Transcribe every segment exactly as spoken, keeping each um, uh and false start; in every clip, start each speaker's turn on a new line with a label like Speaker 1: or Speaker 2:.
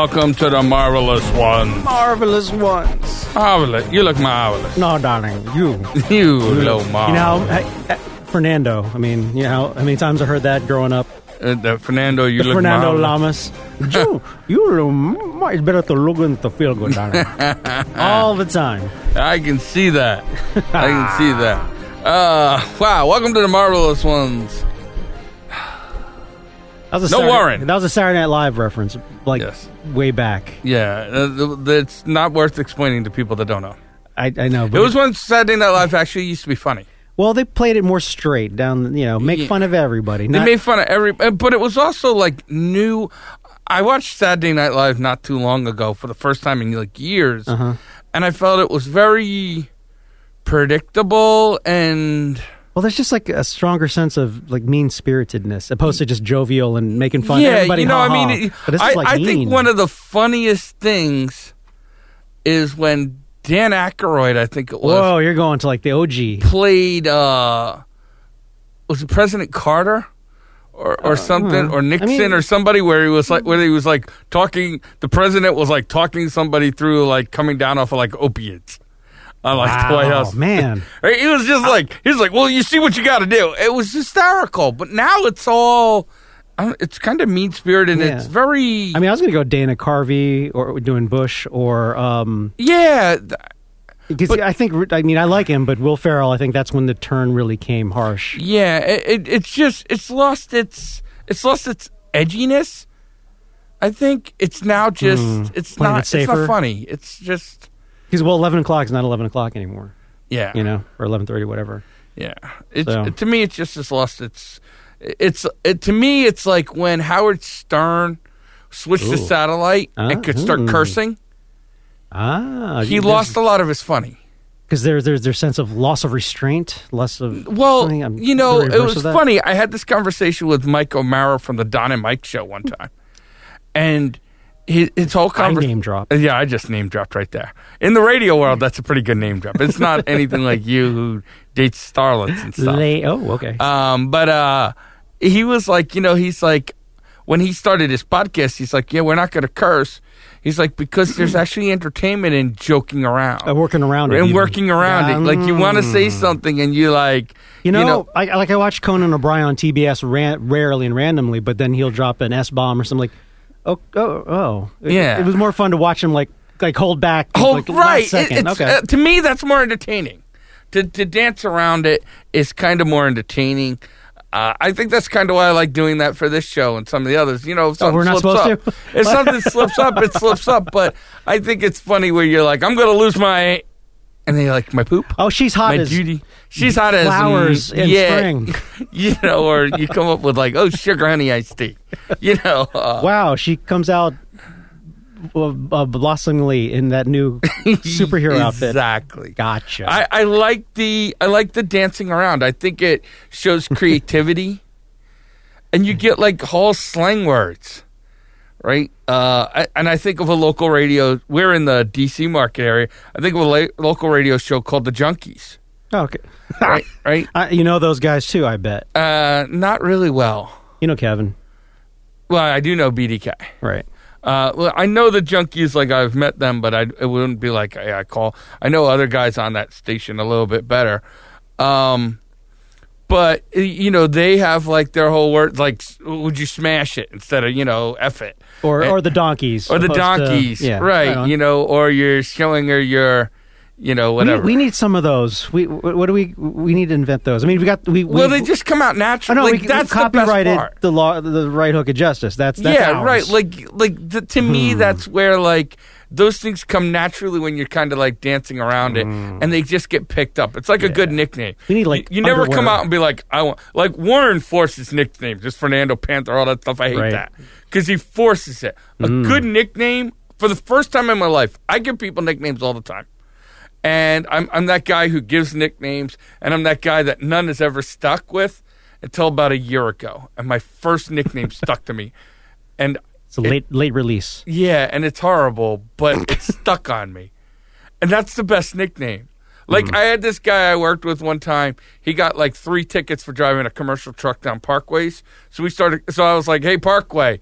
Speaker 1: welcome to the Marvelous Ones.
Speaker 2: Marvelous Ones.
Speaker 1: Marvelous. You look marvelous.
Speaker 2: No, darling, you.
Speaker 1: You little marvelous.
Speaker 2: You know, I, I, Fernando. I mean, you know, how many times I heard that growing up.
Speaker 1: Uh, the Fernando, you
Speaker 2: the
Speaker 1: look
Speaker 2: Fernando
Speaker 1: marvelous.
Speaker 2: Lamas. you, you look, it's better to look and to feel good, darling. All the time.
Speaker 1: I can see that. I can see that. Uh, wow, welcome to the Marvelous Ones.
Speaker 2: That was a
Speaker 1: no
Speaker 2: Saturday,
Speaker 1: Warren.
Speaker 2: That was a Saturday Night Live reference, like
Speaker 1: yes.
Speaker 2: way back.
Speaker 1: Yeah, uh, it's not worth explaining to people that don't know.
Speaker 2: I, I know. But
Speaker 1: it was when Saturday Night Live actually used to be funny.
Speaker 2: Well, they played it more straight down, you know, make
Speaker 1: yeah.
Speaker 2: fun of everybody.
Speaker 1: They
Speaker 2: not,
Speaker 1: made fun of every, but it was also like new. I watched Saturday Night Live not too long ago for the first time in like years,
Speaker 2: uh-huh.
Speaker 1: and I felt it was very predictable and.
Speaker 2: Well, there's just like a stronger sense of like mean-spiritedness opposed to just jovial and making fun
Speaker 1: yeah,
Speaker 2: of everybody.
Speaker 1: you know,
Speaker 2: ha,
Speaker 1: I mean,
Speaker 2: ha.
Speaker 1: it,
Speaker 2: But this
Speaker 1: I,
Speaker 2: is like
Speaker 1: I
Speaker 2: mean.
Speaker 1: think one of the funniest things is when Dan Aykroyd, I think it was.
Speaker 2: Whoa, you're going to like the O G.
Speaker 1: Played, uh, was it President Carter? Or, or
Speaker 2: uh,
Speaker 1: something,
Speaker 2: uh,
Speaker 1: or Nixon,
Speaker 2: I mean,
Speaker 1: or somebody where he was like, where he was like talking. The president was like talking somebody through like coming down off of like opiates. I like
Speaker 2: wow,
Speaker 1: the White House,
Speaker 2: man.
Speaker 1: He was just like, he was like, well, you see what you got to do. It was hysterical, but now it's all, I don't, it's kind of mean spirited.
Speaker 2: Yeah.
Speaker 1: It's very.
Speaker 2: I mean, I was going to go Dana Carvey or doing Bush or. Um,
Speaker 1: yeah.
Speaker 2: Because I think, I mean, I like him, but Will Ferrell, I think that's when the turn really came harsh.
Speaker 1: Yeah, it, it, it's just, it's lost its, it's lost its edginess. I think it's now just,
Speaker 2: mm,
Speaker 1: it's
Speaker 2: not,
Speaker 1: not,
Speaker 2: it
Speaker 1: it's
Speaker 2: safer.
Speaker 1: not funny. It's just.
Speaker 2: Because, well, eleven o'clock is not eleven o'clock anymore.
Speaker 1: Yeah.
Speaker 2: You know, or eleven thirty, whatever.
Speaker 1: Yeah. It's,
Speaker 2: so.
Speaker 1: To me, it's just it's lost its, it's, it, to me, it's like when Howard Stern switched
Speaker 2: Ooh.
Speaker 1: to satellite
Speaker 2: ah,
Speaker 1: and could start
Speaker 2: mm.
Speaker 1: cursing.
Speaker 2: Ah.
Speaker 1: He lost a lot of his funny.
Speaker 2: Because there's there's their sense of loss of restraint, less of
Speaker 1: well, you know, it was
Speaker 2: of
Speaker 1: funny. I had this conversation with Mike O'Mara from the Don and Mike show one time, and his, his whole conversation.
Speaker 2: I name drop.
Speaker 1: Yeah, I just name dropped right there. In the radio world, that's a pretty good name drop. It's not anything like you who dates starlets and stuff.
Speaker 2: Lay, oh, okay.
Speaker 1: Um, but uh, he was like, you know, he's like, when he started his podcast, he's like, yeah, we're not going to curse. He's like, because there's actually entertainment in joking around.
Speaker 2: Uh, working around it.
Speaker 1: And
Speaker 2: even.
Speaker 1: working around
Speaker 2: um,
Speaker 1: it. Like, you want to say something and you like...
Speaker 2: You know,
Speaker 1: you know
Speaker 2: I, like I watch Conan O'Brien on T B S ran, rarely and randomly, but then he'll drop an S-bomb or something like, oh, oh, oh. It,
Speaker 1: yeah.
Speaker 2: It was more fun to watch him like like hold back.
Speaker 1: Hold,
Speaker 2: like,
Speaker 1: right.
Speaker 2: Last second.
Speaker 1: It, it's,
Speaker 2: okay.
Speaker 1: uh, to me, that's more entertaining. To, to dance around it is kind of more entertaining. Uh, I think that's kind of why I like doing that for this show and some of the others. You know, if something
Speaker 2: oh, we're not
Speaker 1: slips
Speaker 2: supposed
Speaker 1: up,
Speaker 2: to?
Speaker 1: if something slips up, it slips up. But I think it's funny where you're like, I'm going to lose my, and then you're like, my poop.
Speaker 2: Oh, she's hot
Speaker 1: my
Speaker 2: as
Speaker 1: Judy. She's hot as
Speaker 2: flowers in
Speaker 1: yeah,
Speaker 2: spring.
Speaker 1: You know, or you come up with like, oh, sugar honey iced tea. You know. Uh,
Speaker 2: wow, she comes out uh, uh, blossomingly in that new superhero
Speaker 1: exactly.
Speaker 2: outfit.
Speaker 1: Exactly.
Speaker 2: Gotcha.
Speaker 1: I, I like the I like the dancing around. I think it shows creativity. And you get like whole slang words, right? Uh, I, and I think of a local radio. We're in the D C market area. I think of a la- local radio show called The Junkies.
Speaker 2: Oh, okay.
Speaker 1: Right, right.
Speaker 2: Uh, you know those guys too, I bet.
Speaker 1: Uh, not really well.
Speaker 2: You know Kevin.
Speaker 1: Well, I do know B D K.
Speaker 2: Right.
Speaker 1: Uh, well, I know the Junkies, like I've met them, but I, it wouldn't be like I, I call. I know other guys on that station a little bit better. Um, But, you know, they have, like, their whole word, like, would you smash it instead of, you know, F it.
Speaker 2: Or
Speaker 1: and,
Speaker 2: or the donkeys.
Speaker 1: Or the donkeys,
Speaker 2: to, yeah,
Speaker 1: right.
Speaker 2: right
Speaker 1: You know, or you're showing her your, you know, whatever.
Speaker 2: We, we need some of those. We What do we, we need to invent those. I mean, we got, we.
Speaker 1: Well, they just come out naturally.
Speaker 2: Oh, no,
Speaker 1: like,
Speaker 2: we,
Speaker 1: that's
Speaker 2: we copyrighted
Speaker 1: the best part.
Speaker 2: the law, the right hook of justice. That's, that's
Speaker 1: Yeah,
Speaker 2: ours.
Speaker 1: right. Like, like the, to me, that's where, like, those things come naturally when you're kind of like dancing around it, mm. and they just get picked up. It's like yeah. a good nickname.
Speaker 2: We need like
Speaker 1: you, you never
Speaker 2: underwear.
Speaker 1: come out and be like, I want like Warren forces nicknames, just Fernando Panther, all that stuff. I hate
Speaker 2: right.
Speaker 1: that because he forces it. A mm. good nickname for the first time in my life. I give people nicknames all the time, and I'm I'm that guy who gives nicknames, and I'm that guy that none has ever stuck with until about a year ago, and my first nickname stuck to me, and.
Speaker 2: It's a late it, late release.
Speaker 1: Yeah, and it's horrible, but it's stuck on me. And that's the best nickname. Like, mm. I had this guy I worked with one time. He got, like, three tickets for driving a commercial truck down Parkways. So we started, so I was like, hey, Parkway.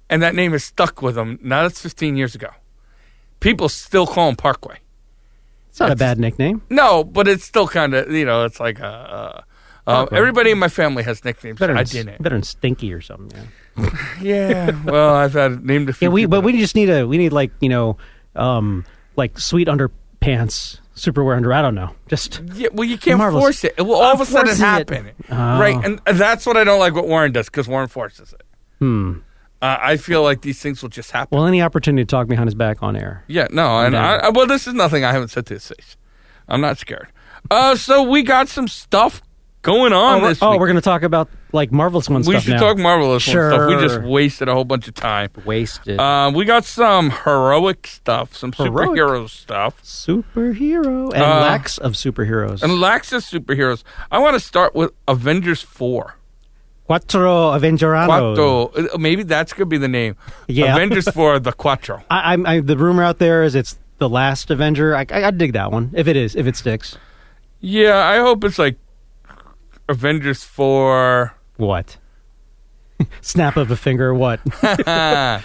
Speaker 1: and that name is stuck with him. Now that's fifteen years ago. People still call him Parkway.
Speaker 2: It's not
Speaker 1: That's,
Speaker 2: a bad nickname.
Speaker 1: No, but it's still kind of, you know, it's like a, uh, uh, everybody in my family has nicknames.
Speaker 2: Better
Speaker 1: I
Speaker 2: than,
Speaker 1: didn't.
Speaker 2: better than Stinky or something. Yeah.
Speaker 1: Yeah, well, I've had named a few.
Speaker 2: Yeah, we
Speaker 1: people.
Speaker 2: but we just need a we need like you know, um, like sweet underpants, superwear under. I don't know, just
Speaker 1: Yeah, well, you can't
Speaker 2: Marvelous.
Speaker 1: force it. It will all of a sudden
Speaker 2: forcing it.
Speaker 1: happen.
Speaker 2: Oh.
Speaker 1: Right, and that's what I don't like what Warren does, because Warren forces it.
Speaker 2: hmm.
Speaker 1: Uh, I feel like these things will just happen.
Speaker 2: Well, any opportunity to talk behind his back on air.
Speaker 1: Yeah, no, and
Speaker 2: No.
Speaker 1: I, I, well, this is nothing I haven't said to his face. I'm not scared. Uh, so we got some stuff going on
Speaker 2: Oh, we're,
Speaker 1: this
Speaker 2: oh
Speaker 1: week.
Speaker 2: we're going to talk about like Marvelous One
Speaker 1: we
Speaker 2: stuff
Speaker 1: should
Speaker 2: now.
Speaker 1: talk Marvelous One stuff. We
Speaker 2: Sure.
Speaker 1: just wasted a whole bunch of time.
Speaker 2: Wasted.
Speaker 1: Uh, we got some heroic stuff, some
Speaker 2: Heroic.
Speaker 1: superhero stuff,
Speaker 2: Superhero and
Speaker 1: Uh,
Speaker 2: lacks of superheroes.
Speaker 1: and lacks of superheroes. I want to start with Avengers four.
Speaker 2: Quattro Avengerano.
Speaker 1: Quattro. Uh, Maybe that's going to be the name.
Speaker 2: Yeah.
Speaker 1: Avengers four, the Quattro.
Speaker 2: I, I'm I, the rumor out there is it's the last Avenger. I, I, I'd dig that one if it is, if it sticks.
Speaker 1: Yeah, I hope it's like Avengers four.
Speaker 2: What? Snap of a finger. What?
Speaker 1: Oopsie.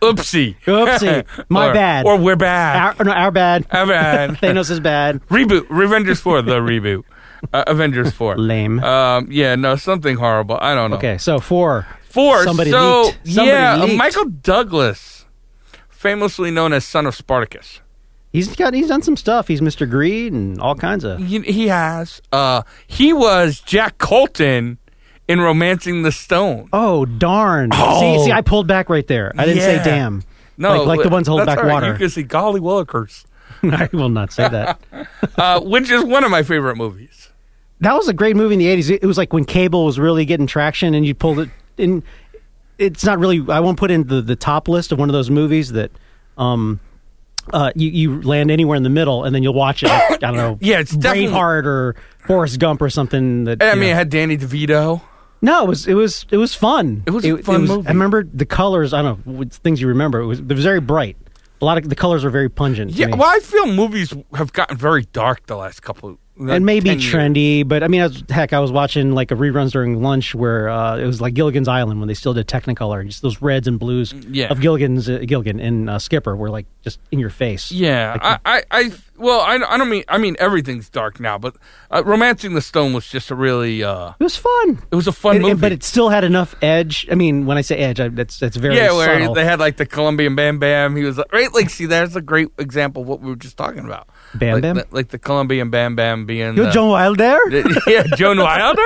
Speaker 2: Oopsie. My
Speaker 1: or,
Speaker 2: bad.
Speaker 1: Or we're back.
Speaker 2: Our, no, our bad.
Speaker 1: Our bad.
Speaker 2: Thanos is bad.
Speaker 1: Reboot. Avengers four, the reboot. Uh, Avengers four.
Speaker 2: Lame.
Speaker 1: Um, yeah, no, something horrible. I don't know.
Speaker 2: Okay, so four.
Speaker 1: Four.
Speaker 2: Somebody
Speaker 1: so,
Speaker 2: leaked. Somebody
Speaker 1: yeah, uh,
Speaker 2: leaked.
Speaker 1: Michael Douglas, famously known as Son of Spartacus.
Speaker 2: He's got. He's done some stuff. He's Mister Greed and all kinds of.
Speaker 1: He, he has. Uh, he was Jack Colton in Romancing the Stone.
Speaker 2: Oh darn!
Speaker 1: Oh.
Speaker 2: See, see, I pulled back right there. I didn't
Speaker 1: Yeah.
Speaker 2: say damn.
Speaker 1: No,
Speaker 2: like, like the ones holding
Speaker 1: that's
Speaker 2: back
Speaker 1: all right.
Speaker 2: water.
Speaker 1: You can say golly willikers,
Speaker 2: I will not say that.
Speaker 1: uh, which is one of my favorite movies.
Speaker 2: That was a great movie in the eighties. It was like when cable was really getting traction, and you pulled it in. It's not really. I won't put in the, the top list of one of those movies that, um, uh, you you land anywhere in the middle, and then you'll watch it. Like, I don't know.
Speaker 1: Yeah, it's definitely-
Speaker 2: Braveheart or Forrest Gump or something. That
Speaker 1: I
Speaker 2: you
Speaker 1: mean,
Speaker 2: know.
Speaker 1: it had Danny DeVito.
Speaker 2: No, it was it was it was fun.
Speaker 1: It was a fun movie.
Speaker 2: I remember the colors. I don't know what things you remember. It was it was very bright. A lot of the colors were very pungent. to
Speaker 1: Yeah,
Speaker 2: me.
Speaker 1: well, I feel movies have gotten very dark the last couple. Like
Speaker 2: and maybe
Speaker 1: ten years.
Speaker 2: trendy, but I mean, I was, heck, I was watching like a reruns during lunch where uh, it was like Gilligan's Island when they still did Technicolor, just those reds and blues
Speaker 1: Yeah.
Speaker 2: of Gilligan's uh, Gilligan and uh, Skipper were like just in your face.
Speaker 1: Yeah, I, I, I, well, I, I don't mean, I mean, everything's dark now, but uh, Romancing the Stone was just a really, uh,
Speaker 2: It was fun.
Speaker 1: it was a fun
Speaker 2: And-
Speaker 1: movie.
Speaker 2: and- but it still had enough edge. I mean, when I say edge, I, that's that's very
Speaker 1: yeah, where
Speaker 2: subtle.
Speaker 1: they had like the Colombian Bam Bam. He was like, right, like, see, there's a great example of what we were just talking about.
Speaker 2: Bam
Speaker 1: like,
Speaker 2: Bam?
Speaker 1: the, like the Colombian Bam Bam being
Speaker 2: You're
Speaker 1: the,
Speaker 2: John Wilder.
Speaker 1: the- yeah, Joan Wilder.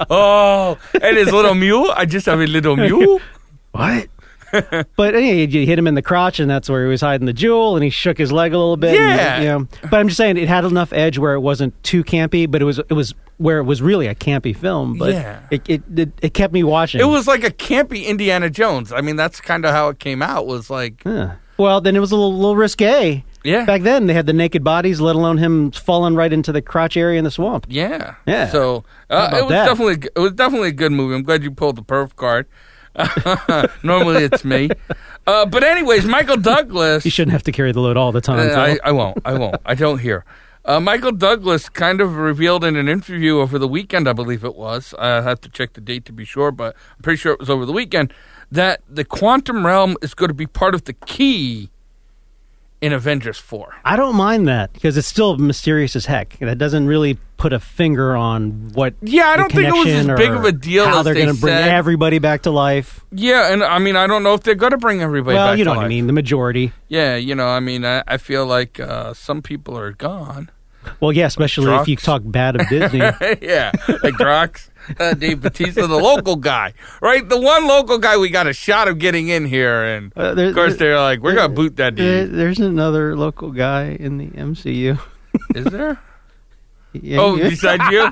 Speaker 1: Oh, and his little mule. I just have a little mule.
Speaker 2: What? But anyway, you hit him in the crotch, and that's where he was hiding the jewel, and he shook his leg a little bit.
Speaker 1: Yeah.
Speaker 2: And, you know, but I'm just saying it had enough edge where it wasn't too campy, but it was it was where it was really a campy film. But
Speaker 1: Yeah.
Speaker 2: it, it it it kept me watching.
Speaker 1: It was like a campy Indiana Jones. I mean, that's kind of how it came out. Was like,
Speaker 2: Huh. Well, then it was a little, little risque.
Speaker 1: yeah,
Speaker 2: Back then, they had the naked bodies, let alone him falling right into the crotch area in the swamp.
Speaker 1: yeah,
Speaker 2: Yeah.
Speaker 1: So
Speaker 2: How
Speaker 1: uh,
Speaker 2: about
Speaker 1: it was
Speaker 2: that?
Speaker 1: definitely it was definitely a good movie. I'm glad you pulled the perf card. Normally it's me, uh, but anyways, Michael Douglas.
Speaker 2: You shouldn't have to carry the load all the time.
Speaker 1: Uh, I,
Speaker 2: Phil.
Speaker 1: I won't. I won't. I don't hear. Uh, Michael Douglas kind of revealed in an interview over the weekend, I believe it was. I have to check the date to be sure, but I'm pretty sure it was over the weekend, that the quantum realm is going to be part of the key in Avengers four.
Speaker 2: I don't mind that because it's still mysterious as heck. That doesn't really put a finger on what.
Speaker 1: Yeah, I
Speaker 2: the
Speaker 1: don't think it was as
Speaker 2: connection
Speaker 1: big
Speaker 2: or
Speaker 1: of a deal
Speaker 2: How
Speaker 1: as
Speaker 2: they're
Speaker 1: they
Speaker 2: gonna bring
Speaker 1: said.
Speaker 2: everybody back to life.
Speaker 1: Yeah, and I mean, I don't know if they're going to bring everybody
Speaker 2: Well,
Speaker 1: back
Speaker 2: you know
Speaker 1: to
Speaker 2: what I
Speaker 1: life.
Speaker 2: mean. The majority.
Speaker 1: Yeah, you know, I mean, I, I feel like uh, some people are gone.
Speaker 2: Well, yeah, especially if you
Speaker 1: Drugs.
Speaker 2: talk bad of Disney.
Speaker 1: Yeah, like Drox, uh, Dave Bautista, the local guy, right? The one local guy we got a shot of getting in here, and
Speaker 2: Uh, there-
Speaker 1: of course they're like, we're
Speaker 2: there-
Speaker 1: gonna boot that
Speaker 2: There-
Speaker 1: dude.
Speaker 2: there's another local guy in the M C U.
Speaker 1: Is there?
Speaker 2: Yeah,
Speaker 1: Oh,
Speaker 2: yeah.
Speaker 1: besides you?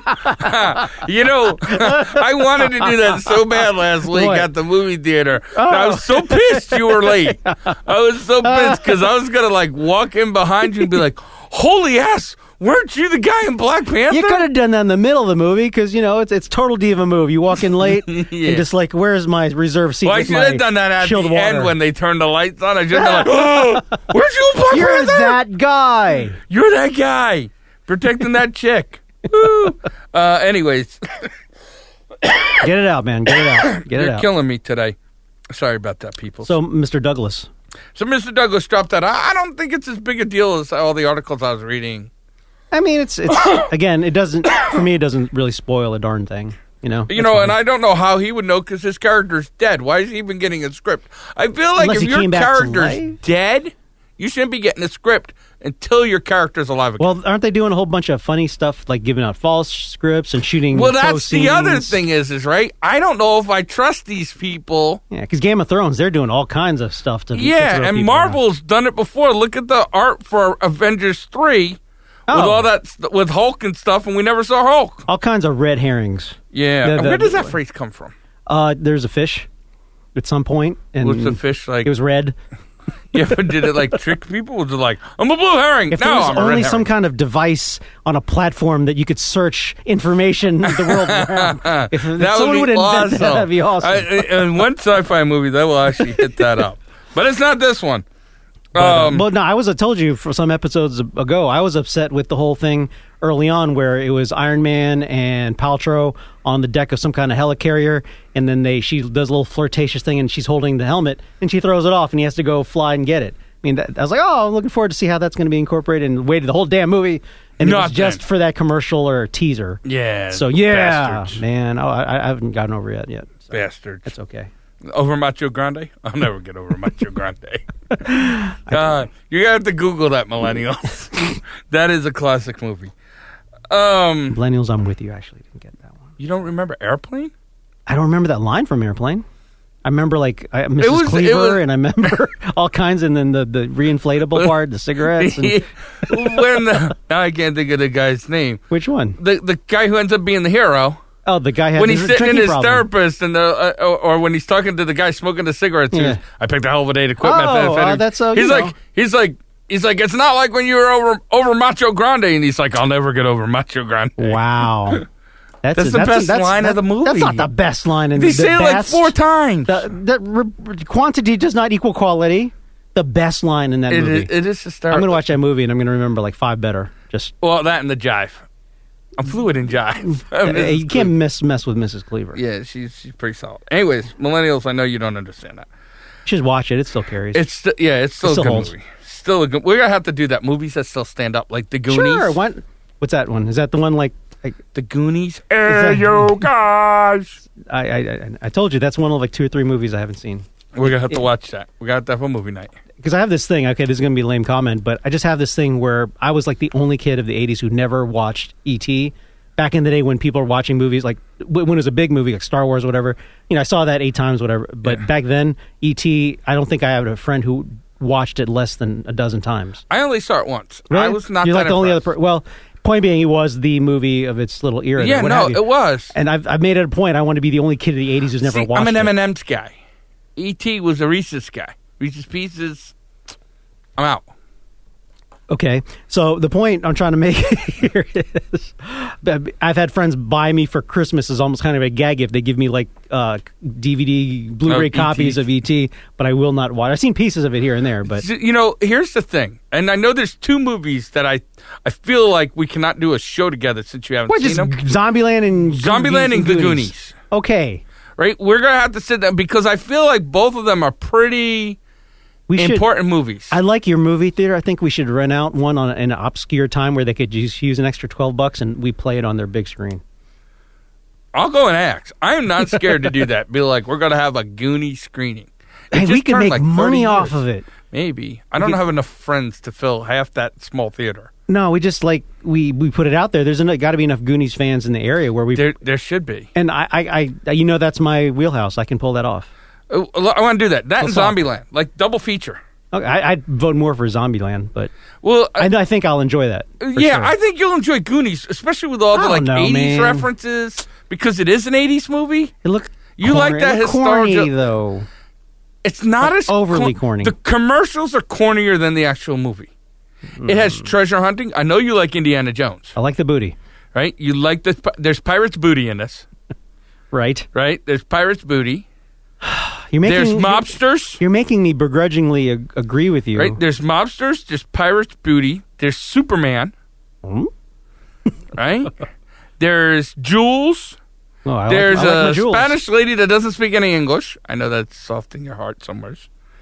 Speaker 1: You know, I wanted to do that so bad last week
Speaker 2: What?
Speaker 1: at the movie theater.
Speaker 2: Oh.
Speaker 1: I was so pissed you were late. I was so pissed because I was gonna like walk in behind you and be like, "Holy ass, weren't you the guy in Black Panther?"
Speaker 2: You could have done that in the middle of the movie because you know it's it's total diva move. You walk in late
Speaker 1: Yeah.
Speaker 2: and just like, where's my reserve seat?
Speaker 1: Well, I
Speaker 2: with
Speaker 1: should
Speaker 2: my
Speaker 1: have done that at the
Speaker 2: chilled water?
Speaker 1: end when they turned the lights on. I should have been like, "Oh, where'd you in Black
Speaker 2: You're
Speaker 1: Panther?
Speaker 2: that guy.
Speaker 1: You're that guy protecting that chick." Woo. Uh, anyways,
Speaker 2: Get it out, man. Get it out. Get it
Speaker 1: you're
Speaker 2: out.
Speaker 1: killing me today. Sorry about that, people.
Speaker 2: So, Mister Douglas.
Speaker 1: So Mister Douglas dropped that. I I don't think it's as big a deal as all the articles I was reading.
Speaker 2: I mean, it's it's again, it doesn't for me. It doesn't really spoil a darn thing, you know.
Speaker 1: You know, fine. And I don't know how he would know because his character's dead. Why is he even getting a script? I feel like
Speaker 2: Unless
Speaker 1: if
Speaker 2: he
Speaker 1: your
Speaker 2: came back to
Speaker 1: character's
Speaker 2: life?
Speaker 1: dead, you shouldn't be getting a script until your character's alive again.
Speaker 2: Well, aren't they doing a whole bunch of funny stuff, like giving out false scripts and shooting?
Speaker 1: Well, that's the
Speaker 2: scenes?
Speaker 1: other thing is, is right. I don't know if I trust these people.
Speaker 2: Yeah, because Game of Thrones, they're doing all kinds of stuff to.
Speaker 1: Yeah,
Speaker 2: to throw
Speaker 1: and
Speaker 2: people
Speaker 1: Marvel's
Speaker 2: around.
Speaker 1: done it before. Look at the art for Avengers three
Speaker 2: Oh.
Speaker 1: with all that st- with Hulk and stuff, and we never saw Hulk.
Speaker 2: all kinds of red herrings.
Speaker 1: Yeah,
Speaker 2: The-
Speaker 1: and
Speaker 2: the-
Speaker 1: where does that phrase come from?
Speaker 2: Uh, there's a fish at some point, and
Speaker 1: Was the fish like?
Speaker 2: it was red.
Speaker 1: Yeah, but did it like trick people? Was it like I'm a blue herring?
Speaker 2: If
Speaker 1: no,
Speaker 2: there was
Speaker 1: I'm a red
Speaker 2: only
Speaker 1: herring.
Speaker 2: some kind of device on a platform that you could search information the world around, if
Speaker 1: that
Speaker 2: someone
Speaker 1: would
Speaker 2: would
Speaker 1: be
Speaker 2: invent
Speaker 1: awesome.
Speaker 2: that, that'd be awesome.
Speaker 1: I, I- in one sci-fi movie, that will actually hit that up, but it's not this one.
Speaker 2: But, uh,
Speaker 1: Um,
Speaker 2: but no, I was. I told you for some episodes ago. I was upset with the whole thing early on, where it was Iron Man and Paltrow on the deck of some kind of helicarrier, and then they she does a little flirtatious thing, and she's holding the helmet, and she throws it off, and he has to go fly and get it. I mean, that, I was like, oh, I'm looking forward to see how that's going to be incorporated, and waited the whole damn movie, and it was
Speaker 1: Nothing.
Speaker 2: just for that commercial or teaser.
Speaker 1: yeah.
Speaker 2: So yeah,
Speaker 1: bastards.
Speaker 2: man, oh, I, I haven't gotten over it yet. So
Speaker 1: bastards.
Speaker 2: that's okay.
Speaker 1: Over Macho Grande? I'll never get over Macho Grande. God, you have to Google that, millennials. That is a classic movie. Um,
Speaker 2: Millennials, I'm with you. Actually, didn't get that one.
Speaker 1: you don't remember Airplane?
Speaker 2: I don't remember that line from Airplane. I remember like I, Missus
Speaker 1: was- it
Speaker 2: Cleaver,
Speaker 1: was-
Speaker 2: and I remember all kinds, and then the, the reinflatable part, the cigarettes. And,
Speaker 1: when the, now I can't think of the guy's name.
Speaker 2: which one?
Speaker 1: The the guy who ends up being the hero.
Speaker 2: Oh, the guy had
Speaker 1: When
Speaker 2: the
Speaker 1: he's sitting in
Speaker 2: drinking
Speaker 1: his
Speaker 2: problem.
Speaker 1: therapist, and the uh, or, or when he's talking to the guy smoking the cigarettes,
Speaker 2: Yeah.
Speaker 1: he's, I picked a hell of a day to quit
Speaker 2: Oh,
Speaker 1: methamphetamine.
Speaker 2: uh, that's, uh,
Speaker 1: he's
Speaker 2: you
Speaker 1: like
Speaker 2: know.
Speaker 1: he's like he's like it's not like when you were over over Macho Grande, and he's like I'll never get over Macho Grande.
Speaker 2: Wow, that's,
Speaker 1: That's
Speaker 2: a-
Speaker 1: the best
Speaker 2: a-
Speaker 1: line of the movie.
Speaker 2: That's not the best line in
Speaker 1: They
Speaker 2: the
Speaker 1: say it like
Speaker 2: best-
Speaker 1: four times.
Speaker 2: The, the re- quantity does not equal quality. The best line in that
Speaker 1: It
Speaker 2: movie.
Speaker 1: is, it is hysterical.
Speaker 2: I'm going to watch that movie, and I'm going to remember like five better. Just
Speaker 1: Well, that and the jive. I'm fluid in jive.
Speaker 2: uh, you can't mess mess with Missus Cleaver.
Speaker 1: Yeah, she's she's pretty solid. Anyways, millennials, I know you don't understand that.
Speaker 2: You should watch it. It still carries.
Speaker 1: It's st- yeah, it's still
Speaker 2: It still
Speaker 1: a good
Speaker 2: holds.
Speaker 1: movie. Still a good. We're gonna have to do that. Movies that still stand up, like The Goonies.
Speaker 2: sure. What? What's that one? Is that the one like? like
Speaker 1: The Goonies.
Speaker 2: that-
Speaker 1: Hey, you guys.
Speaker 2: I, I I I told you that's one of like two or three movies I haven't seen.
Speaker 1: We're gonna have to watch that. We got to have a movie night.
Speaker 2: Because I have this thing. Okay, this is going to be a lame comment, but I just have this thing where I was like the only kid of the eighties who never watched E T Back in the day when people were watching movies, like when it was a big movie like Star Wars or whatever, you know, I saw that eight times, whatever. But
Speaker 1: Yeah.
Speaker 2: back then, E T, I don't think I had a friend who watched it less than a dozen times.
Speaker 1: I only saw it once.
Speaker 2: Really?
Speaker 1: I was not.
Speaker 2: You're
Speaker 1: that
Speaker 2: like the only other
Speaker 1: impressed.
Speaker 2: person. Well, point being, it was the movie of its little era.
Speaker 1: Yeah,
Speaker 2: what
Speaker 1: no,
Speaker 2: have you.
Speaker 1: it was.
Speaker 2: And I've, I've made it a point. I want to be the only kid of the eighties who's never
Speaker 1: See,
Speaker 2: watched
Speaker 1: I'm an
Speaker 2: it.
Speaker 1: M and M's guy. E T was a Reese's guy. Reese's Pieces. I'm out.
Speaker 2: Okay, so the point I'm trying to make here is that I've had friends buy me for Christmas as almost kind of a gag gift. They give me like uh, D V D, Blu-ray
Speaker 1: Oh, E T
Speaker 2: copies of E T, but I will not watch. I've seen pieces of it here and there, but
Speaker 1: So, you know, here's the thing, and I know there's two movies that I I feel like we cannot do a show together since you haven't
Speaker 2: what?
Speaker 1: seen
Speaker 2: Just
Speaker 1: them.
Speaker 2: Zombieland and
Speaker 1: Zombieland and
Speaker 2: Goonies.
Speaker 1: Goonies.
Speaker 2: Okay,
Speaker 1: Right? We're gonna have to sit down because I feel like both of them are pretty
Speaker 2: we should.
Speaker 1: important movies.
Speaker 2: I like your movie theater. I think we should rent out one on an obscure time where they could just use an extra twelve bucks and we play it on their big screen.
Speaker 1: I'll go and ask. I am not scared to do that. Be like, we're gonna have a Goonie screening. It
Speaker 2: Hey,
Speaker 1: just
Speaker 2: we could
Speaker 1: turned
Speaker 2: make
Speaker 1: like
Speaker 2: money
Speaker 1: thirty
Speaker 2: off
Speaker 1: years.
Speaker 2: of it.
Speaker 1: Maybe. I don't
Speaker 2: could-
Speaker 1: have enough friends to fill half that small theater.
Speaker 2: No, we just like we we put it out there. There's got to be enough Goonies fans in the area where we.
Speaker 1: There, there should be.
Speaker 2: And I, I, I, you know, that's my wheelhouse. I can pull that off.
Speaker 1: Uh, I want to do that. That and
Speaker 2: Let's talk.
Speaker 1: Zombieland, like double feature.
Speaker 2: Okay, I, I'd vote more for Zombieland, but
Speaker 1: Well,
Speaker 2: I, I think I'll enjoy that. for
Speaker 1: yeah,
Speaker 2: sure.
Speaker 1: I think you'll enjoy Goonies, especially with all
Speaker 2: I
Speaker 1: the like
Speaker 2: don't know,
Speaker 1: eighties
Speaker 2: man.
Speaker 1: references, because it is an eighties movie.
Speaker 2: it look.
Speaker 1: You like that
Speaker 2: it look
Speaker 1: historical-
Speaker 2: corny, though.
Speaker 1: It's not
Speaker 2: Like
Speaker 1: as
Speaker 2: overly
Speaker 1: cor-
Speaker 2: corny.
Speaker 1: The commercials are cornier than the actual movie. It has
Speaker 2: Hmm.
Speaker 1: treasure hunting. I know you like Indiana Jones,
Speaker 2: I like the booty.
Speaker 1: right? You like the there's pirates booty in this,
Speaker 2: Right?
Speaker 1: right? There's pirates booty.
Speaker 2: You're making.
Speaker 1: There's mobsters,
Speaker 2: You're making me begrudgingly ag- agree with you.
Speaker 1: right? There's mobsters. There's pirates booty. There's Superman,
Speaker 2: Hmm?
Speaker 1: right? There's Jules.
Speaker 2: Oh, I
Speaker 1: There's
Speaker 2: like, I like my
Speaker 1: a
Speaker 2: jewels.
Speaker 1: Spanish lady that doesn't speak any English. I know that's soft in your heart somewhere.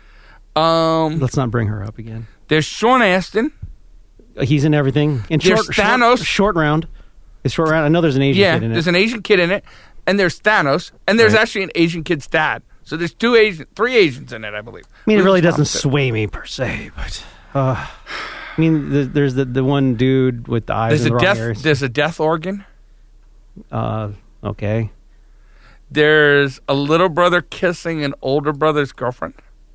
Speaker 1: Um,
Speaker 2: Let's not bring her up again.
Speaker 1: there's Sean Astin.
Speaker 2: He's in everything. In
Speaker 1: There's
Speaker 2: short,
Speaker 1: Thanos.
Speaker 2: Short, short round. It's short round. I know there's an Asian
Speaker 1: Yeah,
Speaker 2: kid in it.
Speaker 1: there's an Asian kid in it, and there's Thanos, and there's
Speaker 2: Right.
Speaker 1: actually an Asian kid's dad. So there's two Asian, three Asians in it, I believe.
Speaker 2: I mean, it really
Speaker 1: Who's
Speaker 2: doesn't
Speaker 1: opposite?
Speaker 2: sway me per se, but uh, I mean, the, there's the the one dude with the eyes
Speaker 1: There's
Speaker 2: in
Speaker 1: a
Speaker 2: the wrong
Speaker 1: death.
Speaker 2: areas.
Speaker 1: There's a death organ.
Speaker 2: Uh, okay.
Speaker 1: There's a little brother kissing an older brother's girlfriend.